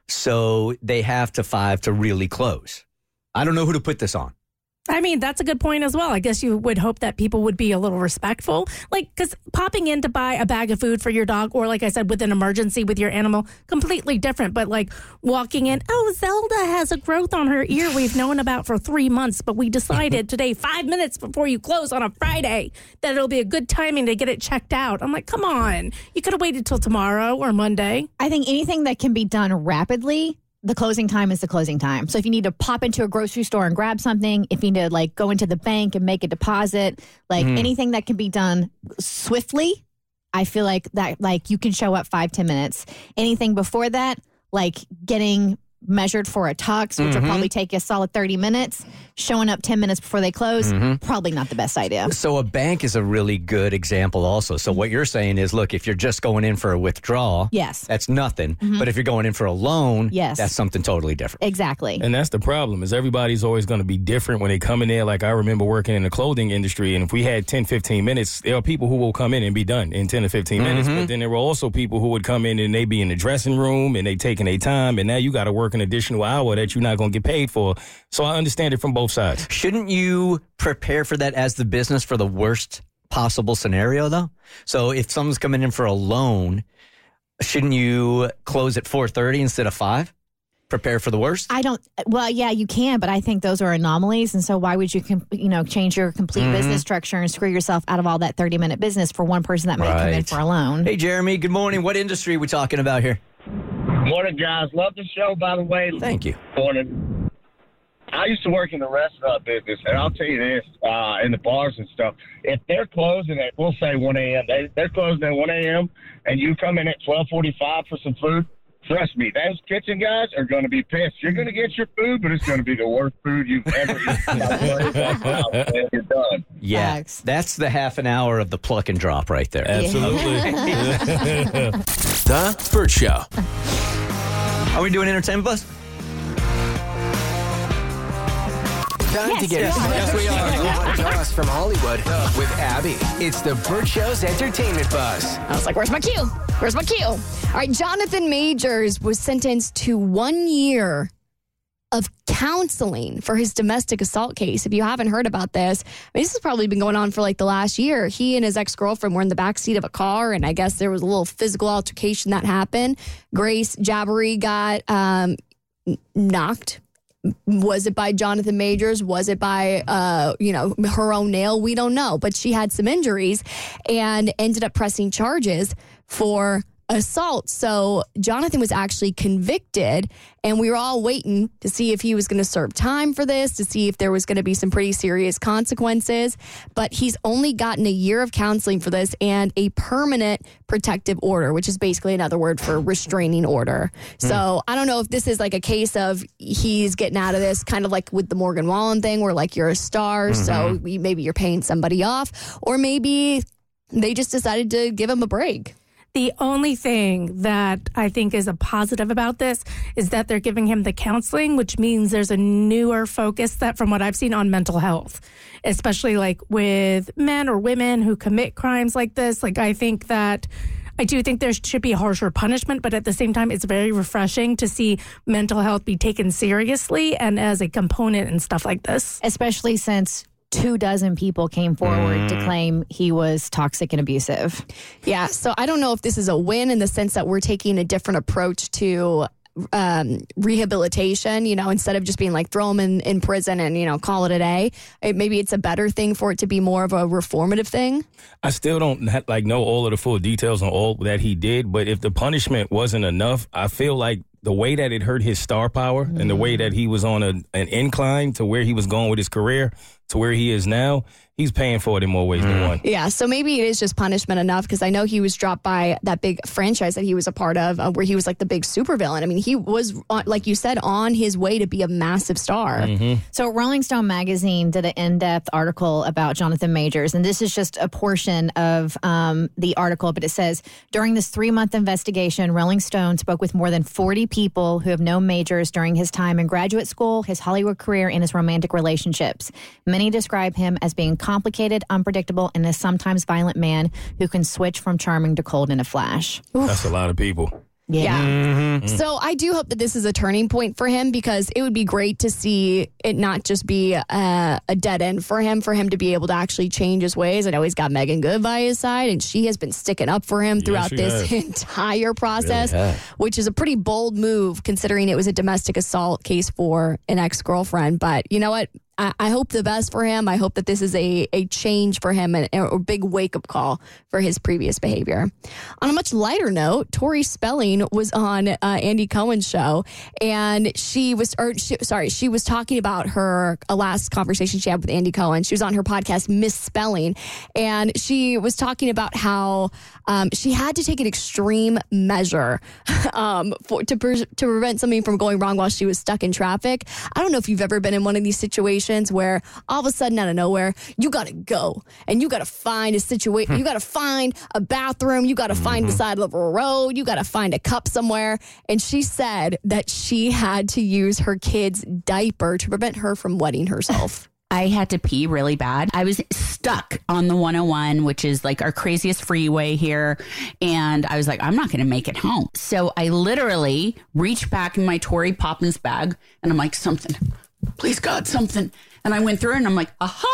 so they have to five to really close? I don't know who to put this on. I mean, that's a good point as well. I guess you would hope that people would be a little respectful. Like, because popping in to buy a bag of food for your dog, or like I said, with an emergency with your animal, completely different. But like walking in, oh, Zelda has a growth on her ear we've known about for three months, but we decided today, five minutes before you close on a Friday, that it'll be a good timing to get it checked out. I'm like, come on. You could have waited till tomorrow or Monday. I think anything that can be done rapidly, the closing time is the closing time. So if you need to pop into a grocery store and grab something, if you need to like go into the bank and make a deposit, like mm. anything that can be done swiftly, I feel like that like you can show up five, ten minutes. Anything before that, like getting measured for a tux, which mm-hmm. will probably take you a solid thirty minutes, showing up ten minutes before they close, mm-hmm. probably not the best idea. So a bank is a really good example also. So what you're saying is, look, if you're just going in for a withdrawal, yes, that's nothing. Mm-hmm. But if you're going in for a loan, yes, that's something totally different. Exactly. And that's the problem, is everybody's always going to be different when they come in there. Like I remember working in the clothing industry, and if we had ten, fifteen minutes, there are people who will come in and be done in ten to fifteen mm-hmm. minutes. But then there were also people who would come in and they be in the dressing room and they taking their time, and now you got to work an additional hour that you're not going to get paid for. So I understand it from both sides. Shouldn't you prepare for that as the business for the worst possible scenario, though? So if someone's coming in for a loan, shouldn't you close at four thirty instead of five? Prepare for the worst? I don't, well, yeah, you can, but I think those are anomalies. And so why would you, com- you know, change your complete mm-hmm. business structure and screw yourself out of all that thirty-minute business for one person that may right. come in for a loan? Hey, Jeremy, good morning. What industry are we talking about here? Morning, guys. Love the show, by the way. Thank you. Morning. I used to work in the restaurant business, and I'll tell you this, uh, in the bars and stuff, if they're closing at, we'll say one a.m., they, they're closing at one a.m., and you come in at twelve forty-five for some food, trust me, those kitchen guys are going to be pissed. You're going to get your food, but it's going to be the worst food you've ever eaten. You're done. Yeah, Thanks. That's the half an hour of the pluck and drop right there. Absolutely. The Burt Show. Are we doing Entertainment Buzz? Time Yes, to get yes, yes, we are. Hot goss from Hollywood with Abby. It's the Burt Show's Entertainment Buzz. I was like, where's my cue? Where's my cue? All right, Jonathan Majors was sentenced to one year of counseling for his domestic assault case. If you haven't heard about this, I mean, this has probably been going on for like the last year. He and his ex-girlfriend were in the backseat of a car, and I guess there was a little physical altercation that happened. Grace Jabbery got um, knocked. Was it by Jonathan Majors? Was it by, uh, you know, her own nail? We don't know. But she had some injuries and ended up pressing charges for assault. So Jonathan was actually convicted, and we were all waiting to see if he was going to serve time for this, to see if there was going to be some pretty serious consequences. But he's only gotten a year of counseling for this and a permanent protective order, which is basically another word for restraining order. Mm. So I don't know if this is like a case of he's getting out of this, kind of like with the Morgan Wallen thing, where like you're a star, mm-hmm. so maybe you're paying somebody off, or maybe they just decided to give him a break. The only thing that I think is a positive about this is that they're giving him the counseling, which means there's a newer focus that from what I've seen on mental health, especially like with men or women who commit crimes like this. Like, I think that I do think there should be a harsher punishment, but at the same time, it's very refreshing to see mental health be taken seriously and as a component and stuff like this. Especially since two dozen people came forward mm. to claim he was toxic and abusive. Yeah, so I don't know if this is a win in the sense that we're taking a different approach to um, rehabilitation, you know, instead of just being like throw him in, in prison and, you know, call it a day. It, maybe it's a better thing for it to be more of a reformative thing. I still don't have, like know all of the full details on all that he did, but if the punishment wasn't enough, I feel like the way that it hurt his star power mm. and the way that he was on a, an incline to where he was going with his career to where he is now, he's paying for it in more ways mm. than one. Yeah, so maybe it is just punishment enough, because I know he was dropped by that big franchise that he was a part of, uh, where he was like the big supervillain. I mean, he was, uh, like you said, on his way to be a massive star. Mm-hmm. So Rolling Stone magazine did an in-depth article about Jonathan Majors, and this is just a portion of um, the article, but it says, during this three-month investigation, Rolling Stone spoke with more than forty people who have known Majors during his time in graduate school, his Hollywood career, and his romantic relationships. Many describe him as being complicated, unpredictable, and a sometimes violent man who can switch from charming to cold in a flash. Oof. That's a lot of people. Yeah. yeah. Mm-hmm. So I do hope that this is a turning point for him, because it would be great to see it not just be a, a dead end for him, for him to be able to actually change his ways. I know he's got Megan Good by his side, and she has been sticking up for him throughout yes, this has. entire process, really which is a pretty bold move considering it was a domestic assault case for an ex-girlfriend. But you know what? I, I hope the best for him. I hope that this is a, a change for him and a, a big wake-up call for his previous behavior. On a much lighter note, Tori Spelling was on uh, Andy Cohen's show, and she was, or she, sorry, she was talking about her uh, last conversation she had with Andy Cohen. She was on her podcast, Misspelling, and she was talking about how um, she had to take an extreme measure um, for to, pre- to prevent something from going wrong while she was stuck in traffic. I don't know if you've ever been in one of these situations where all of a sudden out of nowhere you gotta go and you gotta find a situation, you gotta find a bathroom, you gotta find mm-hmm. the side of a road, you gotta find a cup somewhere. And she said that she had to use her kid's diaper to prevent her from wetting herself. I had to pee really bad. I was stuck on the one oh one, which is like our craziest freeway here. And I was like, I'm not going to make it home. So I literally reached back in my Tory Poppins bag and I'm like, something, please God, something. And I went through and I'm like,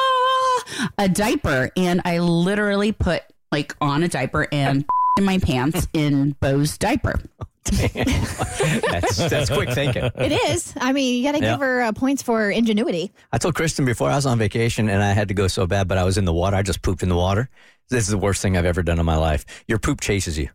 aha, a diaper. And I literally put like on a diaper and in my pants in Bo's diaper. that's, that's quick thinking. It is. I mean, you got to yeah. give her uh, points for ingenuity. I told Kristen before I was on vacation and I had to go so bad, but I was in the water. I just pooped in the water. This is the worst thing I've ever done in my life. Your poop chases you.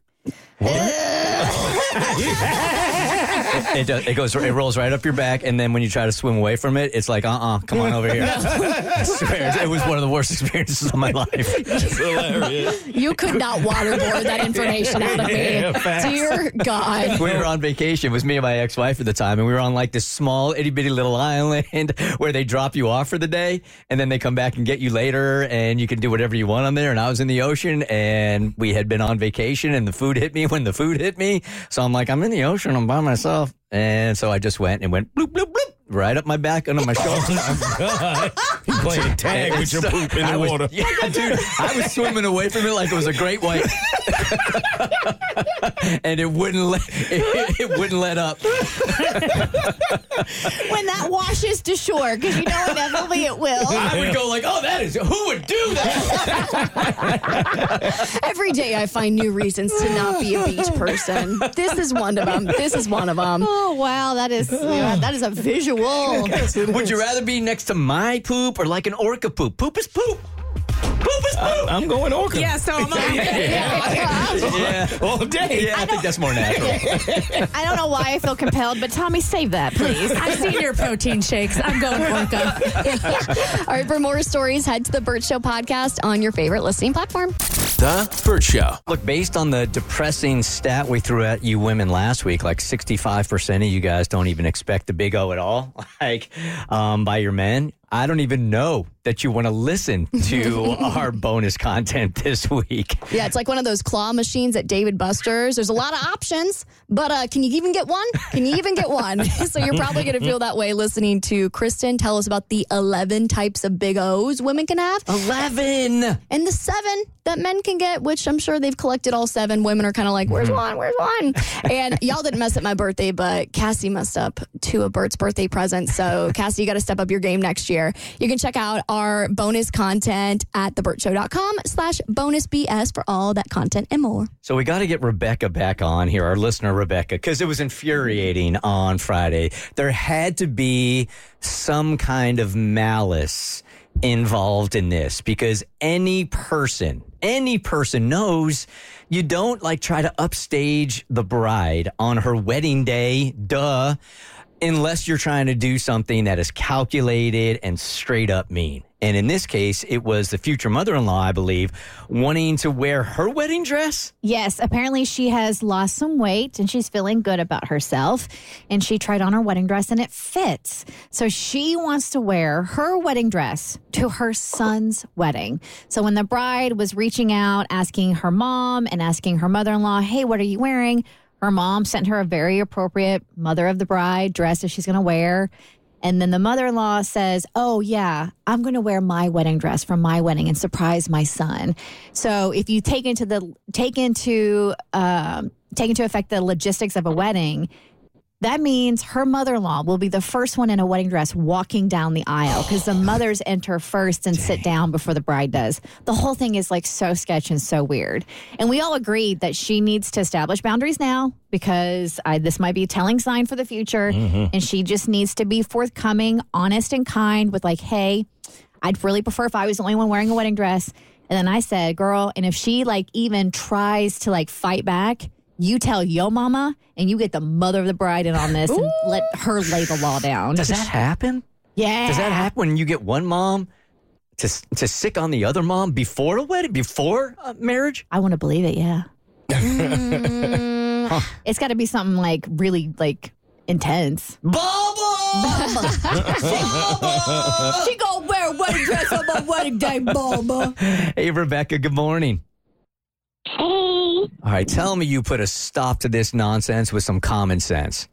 It, it, it goes, it rolls right up your back, and then when you try to swim away from it, it's like, uh-uh, come on over here. I swear, it was one of the worst experiences of my life. It's hilarious. You could not waterboard that information out of me. Yeah, dear God. We were on vacation. It was me and my ex-wife at the time, and we were on like this small, itty-bitty little island where they drop you off for the day, and then they come back and get you later, and you can do whatever you want on there. And I was in the ocean, and we had been on vacation, and the food hit me when the food hit me. So I'm like, I'm in the ocean. I'm by myself. And so I just went and went bloop, bloop, bloop, right up my back, under my shoulders. Oh, God. You're playing tag with your poop in the I water. Was, yeah, dude, I was swimming away from it like it was a great white. And it wouldn't let, it, it wouldn't let up. When that washes to shore, because you know inevitably it will. I would go like, oh, that is, who would do that? Every day I find new reasons to not be a beach person. This is one of them. This is one of them. Oh, wow. That is, that is a visual. Would you rather be next to my poop or like an orca poop? Poop is poop. I'm, I'm going orca. Yeah, so am I. Yeah. All day. Yeah, I, think that's more natural. I don't know why I feel compelled, but Tommy, save that, please. I've seen your protein shakes. I'm going orca. All right, for more stories, head to the Burt Show podcast on your favorite listening platform. The Burt Show. Look, based on the depressing stat we threw at you women last week, like sixty-five percent of you guys don't even expect the big O at all, like um, by your men. I don't even know that you want to listen to our bonus content this week. Yeah, it's like one of those claw machines at David Buster's. There's a lot of options, but uh, can you even get one? Can you even get one? So you're probably going to feel that way listening to Kristen tell us about the eleven types of big O's women can have. eleven! And the seven that men can get, which I'm sure they've collected all seven. Women are kind of like, where's one? Where's one? And y'all didn't mess up my birthday, but Cassie messed up two of Bert's birthday presents. So Cassie, you got to step up your game next year. You can check out our bonus content at theburtshow.com slash bonus BS for all that content and more. So we got to get Rebecca back on here, our listener Rebecca, because it was infuriating on Friday. There had to be some kind of malice involved in this, because any person, any person knows you don't like try to upstage the bride on her wedding day, duh, unless you're trying to do something that is calculated and straight up mean. And in this case, it was the future mother-in-law, I believe, wanting to wear her wedding dress. Yes, apparently she has lost some weight and she's feeling good about herself. And she tried on her wedding dress and it fits. So she wants to wear her wedding dress to her son's wedding. So when the bride was reaching out, asking her mom and asking her mother-in-law, hey, what are you wearing? Her mom sent her a very appropriate mother of the bride dress that she's going to wear. And then the mother-in-law says, oh, yeah, I'm going to wear my wedding dress from my wedding and surprise my son. So if you take into the take into um, take into effect the logistics of a wedding, that means her mother-in-law will be the first one in a wedding dress walking down the aisle, because the mothers enter first and sit down before the bride does. The whole thing is like so sketch and so weird. And we all agreed that she needs to establish boundaries now, because I, this might be a telling sign for the future. Mm-hmm. And she just needs to be forthcoming, honest and kind with like, hey, I'd really prefer if I was the only one wearing a wedding dress. And then I said, girl, and if she like even tries to like fight back, you tell yo mama and you get the mother of the bride in on this and let her lay the law down. Does that happen? Yeah. Does that happen when you get one mom to to sick on the other mom before a wedding, before a marriage? I want to believe it, yeah. mm, huh. It's got to be something like really like intense. Baba! She gonna wear a wedding dress on my wedding day, Baba. Hey, Rebecca, good morning. Hey. All right, tell me you put a stop to this nonsense with some common sense.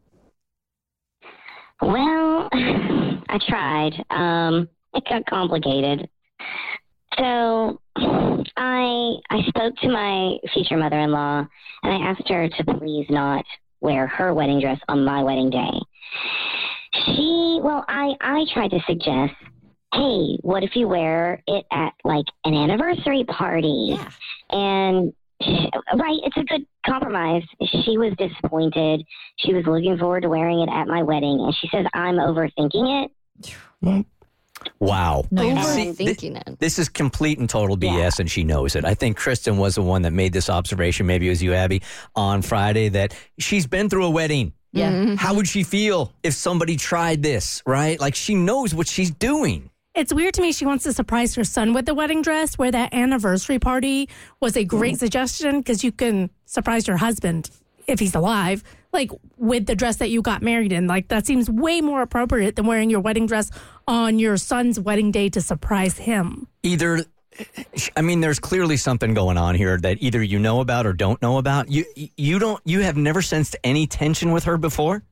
Well, I tried. Um, it got complicated. So I I spoke to my future mother-in-law, and I asked her to please not wear her wedding dress on my wedding day. She, well, I, I tried to suggest, hey, what if you wear it at, like, an anniversary party? Yeah. And She, right, it's a good compromise. She was disappointed. She was looking forward to wearing it at my wedding, and she says I'm overthinking it. Wow. No, you're See, overthinking th- it. This is complete and total B S, Yeah. and she knows it. I think Kristen was the one that made this observation, maybe it was you, Abby, on Friday, that she's been through a wedding. Yeah. Mm-hmm. How would she feel if somebody tried this, right? Like, she knows what she's doing. It's weird to me she wants to surprise her son with the wedding dress, where that anniversary party was a great suggestion, because you can surprise your husband, if he's alive, like with the dress that you got married in. Like, that seems way more appropriate than wearing your wedding dress on your son's wedding day to surprise him. Either, I mean, there's clearly something going on here that either you know about or don't know about. You, you don't, you have never sensed any tension with her before?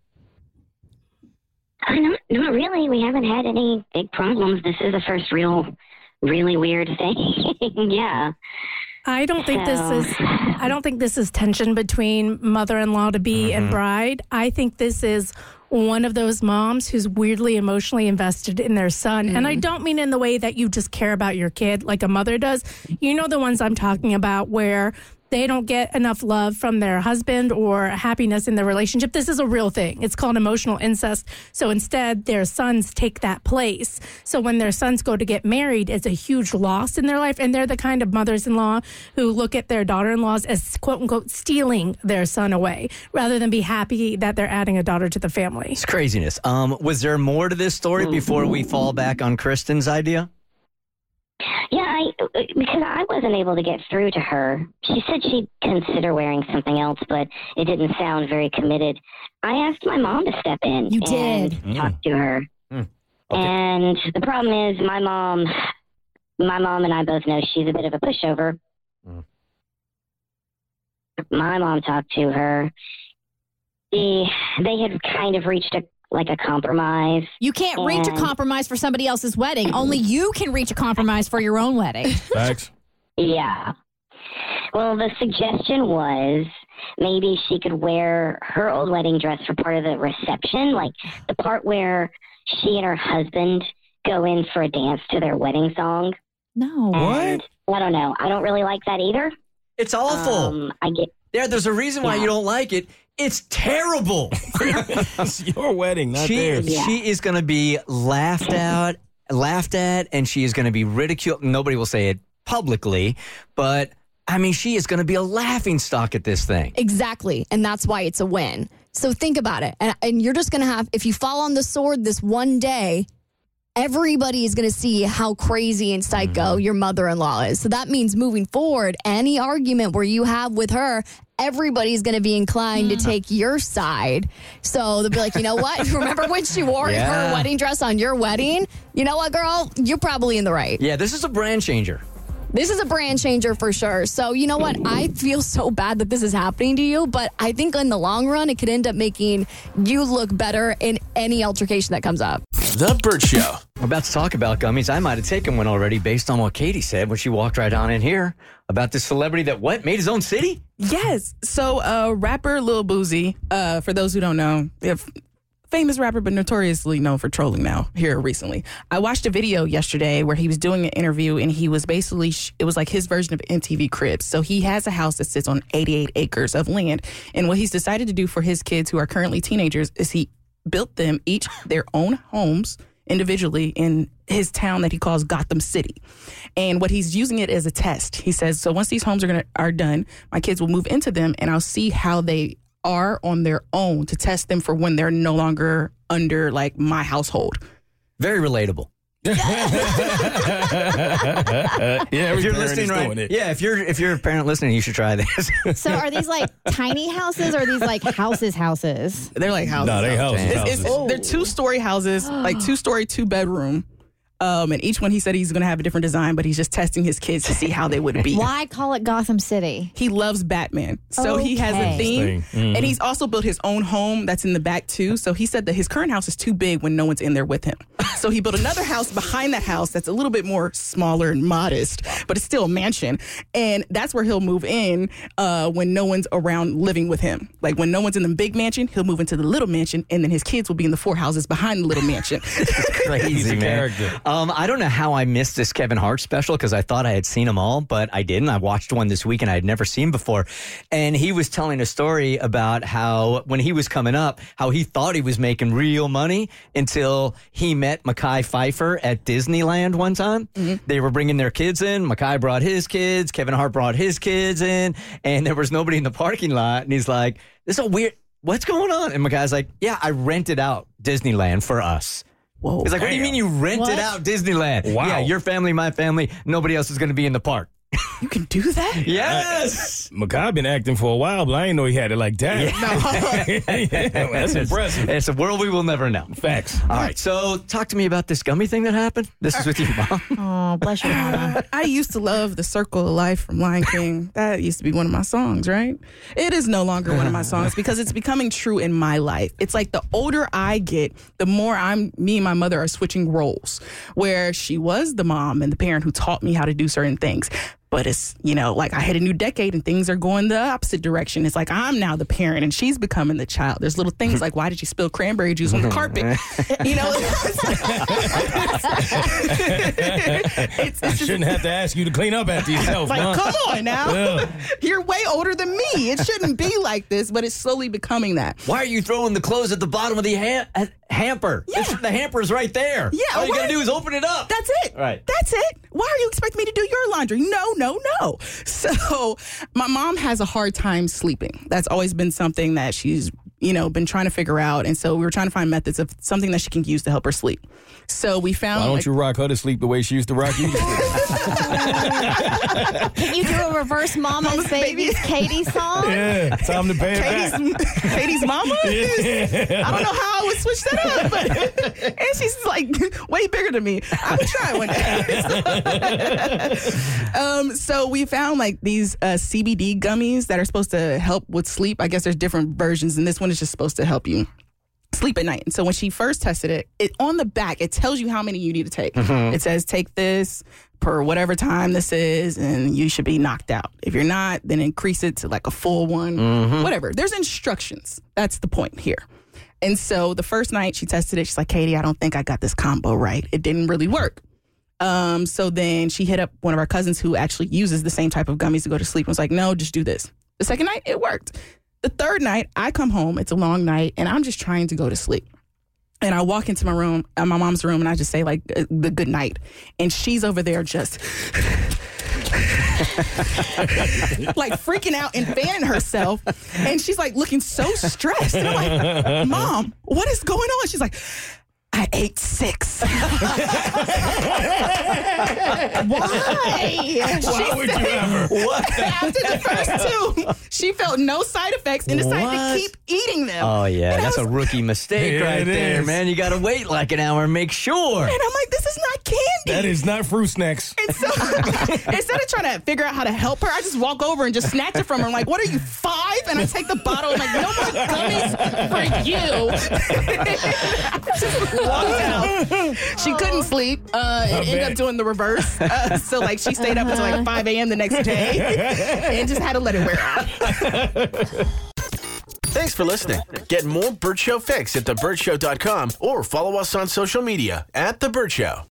Not, not really. We haven't had any big problems. This is the first real, really weird thing. Yeah. I don't think So- this is I don't think this is tension between mother-in-law to be Mm-hmm. and bride. I think this is one of those moms who's weirdly emotionally invested in their son. And I don't mean in the way that you just care about your kid like a mother does. You know the ones I'm talking about, where they don't get enough love from their husband or happiness in their relationship. This is a real thing. It's called emotional incest. So instead, their sons take that place. So when their sons go to get married, it's a huge loss in their life. And they're the kind of mothers-in-law who look at their daughter-in-laws as, quote unquote, stealing their son away rather than be happy that they're adding a daughter to the family. It's craziness. Um, was there more to this story before we fall back on Kristen's idea? Yeah, I, because I wasn't able to get through to her. She said she'd consider wearing something else, but it didn't sound very committed. I asked my mom to step in You and did. talk to her. Mm. Okay. And the problem is my mom, my mom and I both know she's a bit of a pushover. Mm. My mom talked to her. They, they had kind of reached a like a compromise. You can't reach a And- compromise for somebody else's wedding. Only you can reach a compromise for your own wedding. Facts. Yeah. Well, the suggestion was maybe she could wear her old wedding dress for part of the reception, like the part where she and her husband go in for a dance to their wedding song. No. And I don't know. I don't really like that either. It's awful. Um, I get. There, there's a reason why Yeah. you don't like it. It's terrible. It's your wedding, not she, theirs. Yeah. she is going to be laughed at, laughed at, and she is going to be ridiculed. Nobody will say it publicly, but I mean, she is going to be a laughing stock at this thing. Exactly. And that's why it's a win. So think about it. And, and you're just going to have, if you fall on the sword this one day, everybody is going to see how crazy and psycho your mother-in-law is. So that means moving forward, any argument where you have with her, everybody's going to be inclined to take your side. So they'll be like, you know what? Remember when she wore Yeah. her wedding dress on your wedding? You know what, girl? You're probably in the right. Yeah, this is a brand changer. This is a brand changer for sure. So, you know what? I feel so bad that this is happening to you, but I think in the long run, it could end up making you look better in any altercation that comes up. The Burt Show. We're about to talk about gummies. I might have taken one already based on what Katie said when she walked right on in here about this celebrity that what? Made his own city? Yes. So, uh, rapper Lil Boozy, uh, for those who don't know, if famous rapper, but notoriously known for trolling now here recently. I watched a video yesterday where he was doing an interview and he was basically, sh- it was like his version of M T V Cribs. So he has a house that sits on eighty-eight acres of land. And what he's decided to do for his kids who are currently teenagers is he built them each their own homes individually in his town that he calls Gotham City. And what he's using it as a test. He says, so once these homes are gonna are done, my kids will move into them and I'll see how they are on their own to test them for when they're no longer under like my household. Very relatable. yeah, every if you're parent listening is right, doing it. yeah, if you're if you're a parent listening, you should try this. So are these like tiny houses or are these like houses houses? They're like houses. No, they houses. Damn. It's, houses. it's, they're two story houses, like two story, two bedroom. Um, and each one he said he's going to have a different design, but he's just testing his kids to see how they would be. Why call it Gotham City? He loves Batman. So he has Okay. a theme. Mhm. And he's also built his own home that's in the back too. So he said that his current house is too big when no one's in there with him. So he built another house behind that house that's a little bit more smaller and modest, but it's still a mansion. And that's where he'll move in uh, when no one's around living with him. Like when no one's in the big mansion, he'll move into the little mansion and then his kids will be in the four houses behind the little mansion. Crazy, He's a man. character. Um, I don't know how I missed this Kevin Hart special because I thought I had seen them all, but I didn't. I watched one this week and I had never seen before. And he was telling a story about how when he was coming up, how he thought he was making real money until he met Mekhi Phifer at Disneyland one time. Mm-hmm. They were bringing their kids in. Mekhi brought his kids. Kevin Hart brought his kids in. And there was nobody in the parking lot. And he's like, this is a weird, what's going on? And Mekhi's like, yeah, I rented out Disneyland for us. Whoa. He's like, what do you mean you rented What? out Disneyland? Wow. Yeah, your family, my family, nobody else is going to be in the park. You can do that? Yes. Makai been acting for a while, but I didn't know he had it like that. Yeah, that's impressive. It's a world we will never know. Facts. All right, so talk to me about this gummy thing that happened. This is with you, Mom. Oh, bless your mama. I used to love The Circle of Life from Lion King. That used to be one of my songs, right? It is no longer one of my songs because it's becoming true in my life. It's like the older I get, the more I'm, me and my mother are switching roles, where she was the mom and the parent who taught me how to do certain things. But it's, you know, like I hit a new decade and things are going the opposite direction. It's like I'm now the parent and she's becoming the child. There's little things like, why did you spill cranberry juice on the carpet? You know, it's, it's I just, shouldn't have to ask you to clean up after yourself. like, huh? come on now. Yeah. You're way older than me. It shouldn't be like this, but it's slowly becoming that. Why are you throwing the clothes at the bottom of the ha- uh, hamper? Yeah. It's, the hamper's right there. Yeah, All you what? got to do is open it up. That's it. Right. That's it. Why are you expecting me to do your laundry? No, no, no. So my mom has a hard time sleeping. That's always been something that she's, you know, been trying to figure out. And so we were trying to find methods of something that she can use to help her sleep. So we found. Why don't like, you rock her to sleep the way she used to rock you to sleep? Can you do a reverse Mama's, Mama's Babies Katie song? Yeah, time to pay it back. Katie's, Katie's mama? I don't know how I would switch that up, but and she's like way bigger than me. I would try one day. um, so we found like these uh, C B D gummies that are supposed to help with sleep. I guess there's different versions, and this one is just supposed to help you sleep at night. And so when she first tested it, it on the back, it tells you how many you need to take. Mm-hmm. It says take this per whatever time this is, and you should be knocked out. If you're not, then increase it to like a full one, Mm-hmm. whatever. There's instructions. That's the point here. And so the first night she tested it, she's like, Katie, I don't think I got this combo right. It didn't really work. Um, so then she hit up one of our cousins who actually uses the same type of gummies to go to sleep and was like, no, just do this. The second night, it worked. The third night, I come home. It's a long night, and I'm just trying to go to sleep. And I walk into my room, uh, my mom's room, and I just say, like, uh, the good night. And she's over there just like freaking out and fanning herself. And she's like looking so stressed. And I'm like, Mom, what is going on? She's like, I ate six. Why? Why would you ever? What? After the first two, she felt no side effects and decided What? to keep eating them. Oh, yeah. And I That's was- a rookie mistake Yeah, right it there, is. man. You got to wait like an hour and make sure. And I'm like, this is not candy. That is not fruit snacks. And so instead of trying to figure out how to help her, I just walk over and just snatch it from her. I'm like, what are you, five? And I take the bottle. I'm like, no more gummies for you. Just walked out. She couldn't sleep. Uh, it ended up doing the reverse. Uh, so like she stayed up until like five a.m. the next day and just had to let it wear out. Thanks for listening. Get more Burt Show fix at the burt show dot com or follow us on social media at The Burt Show.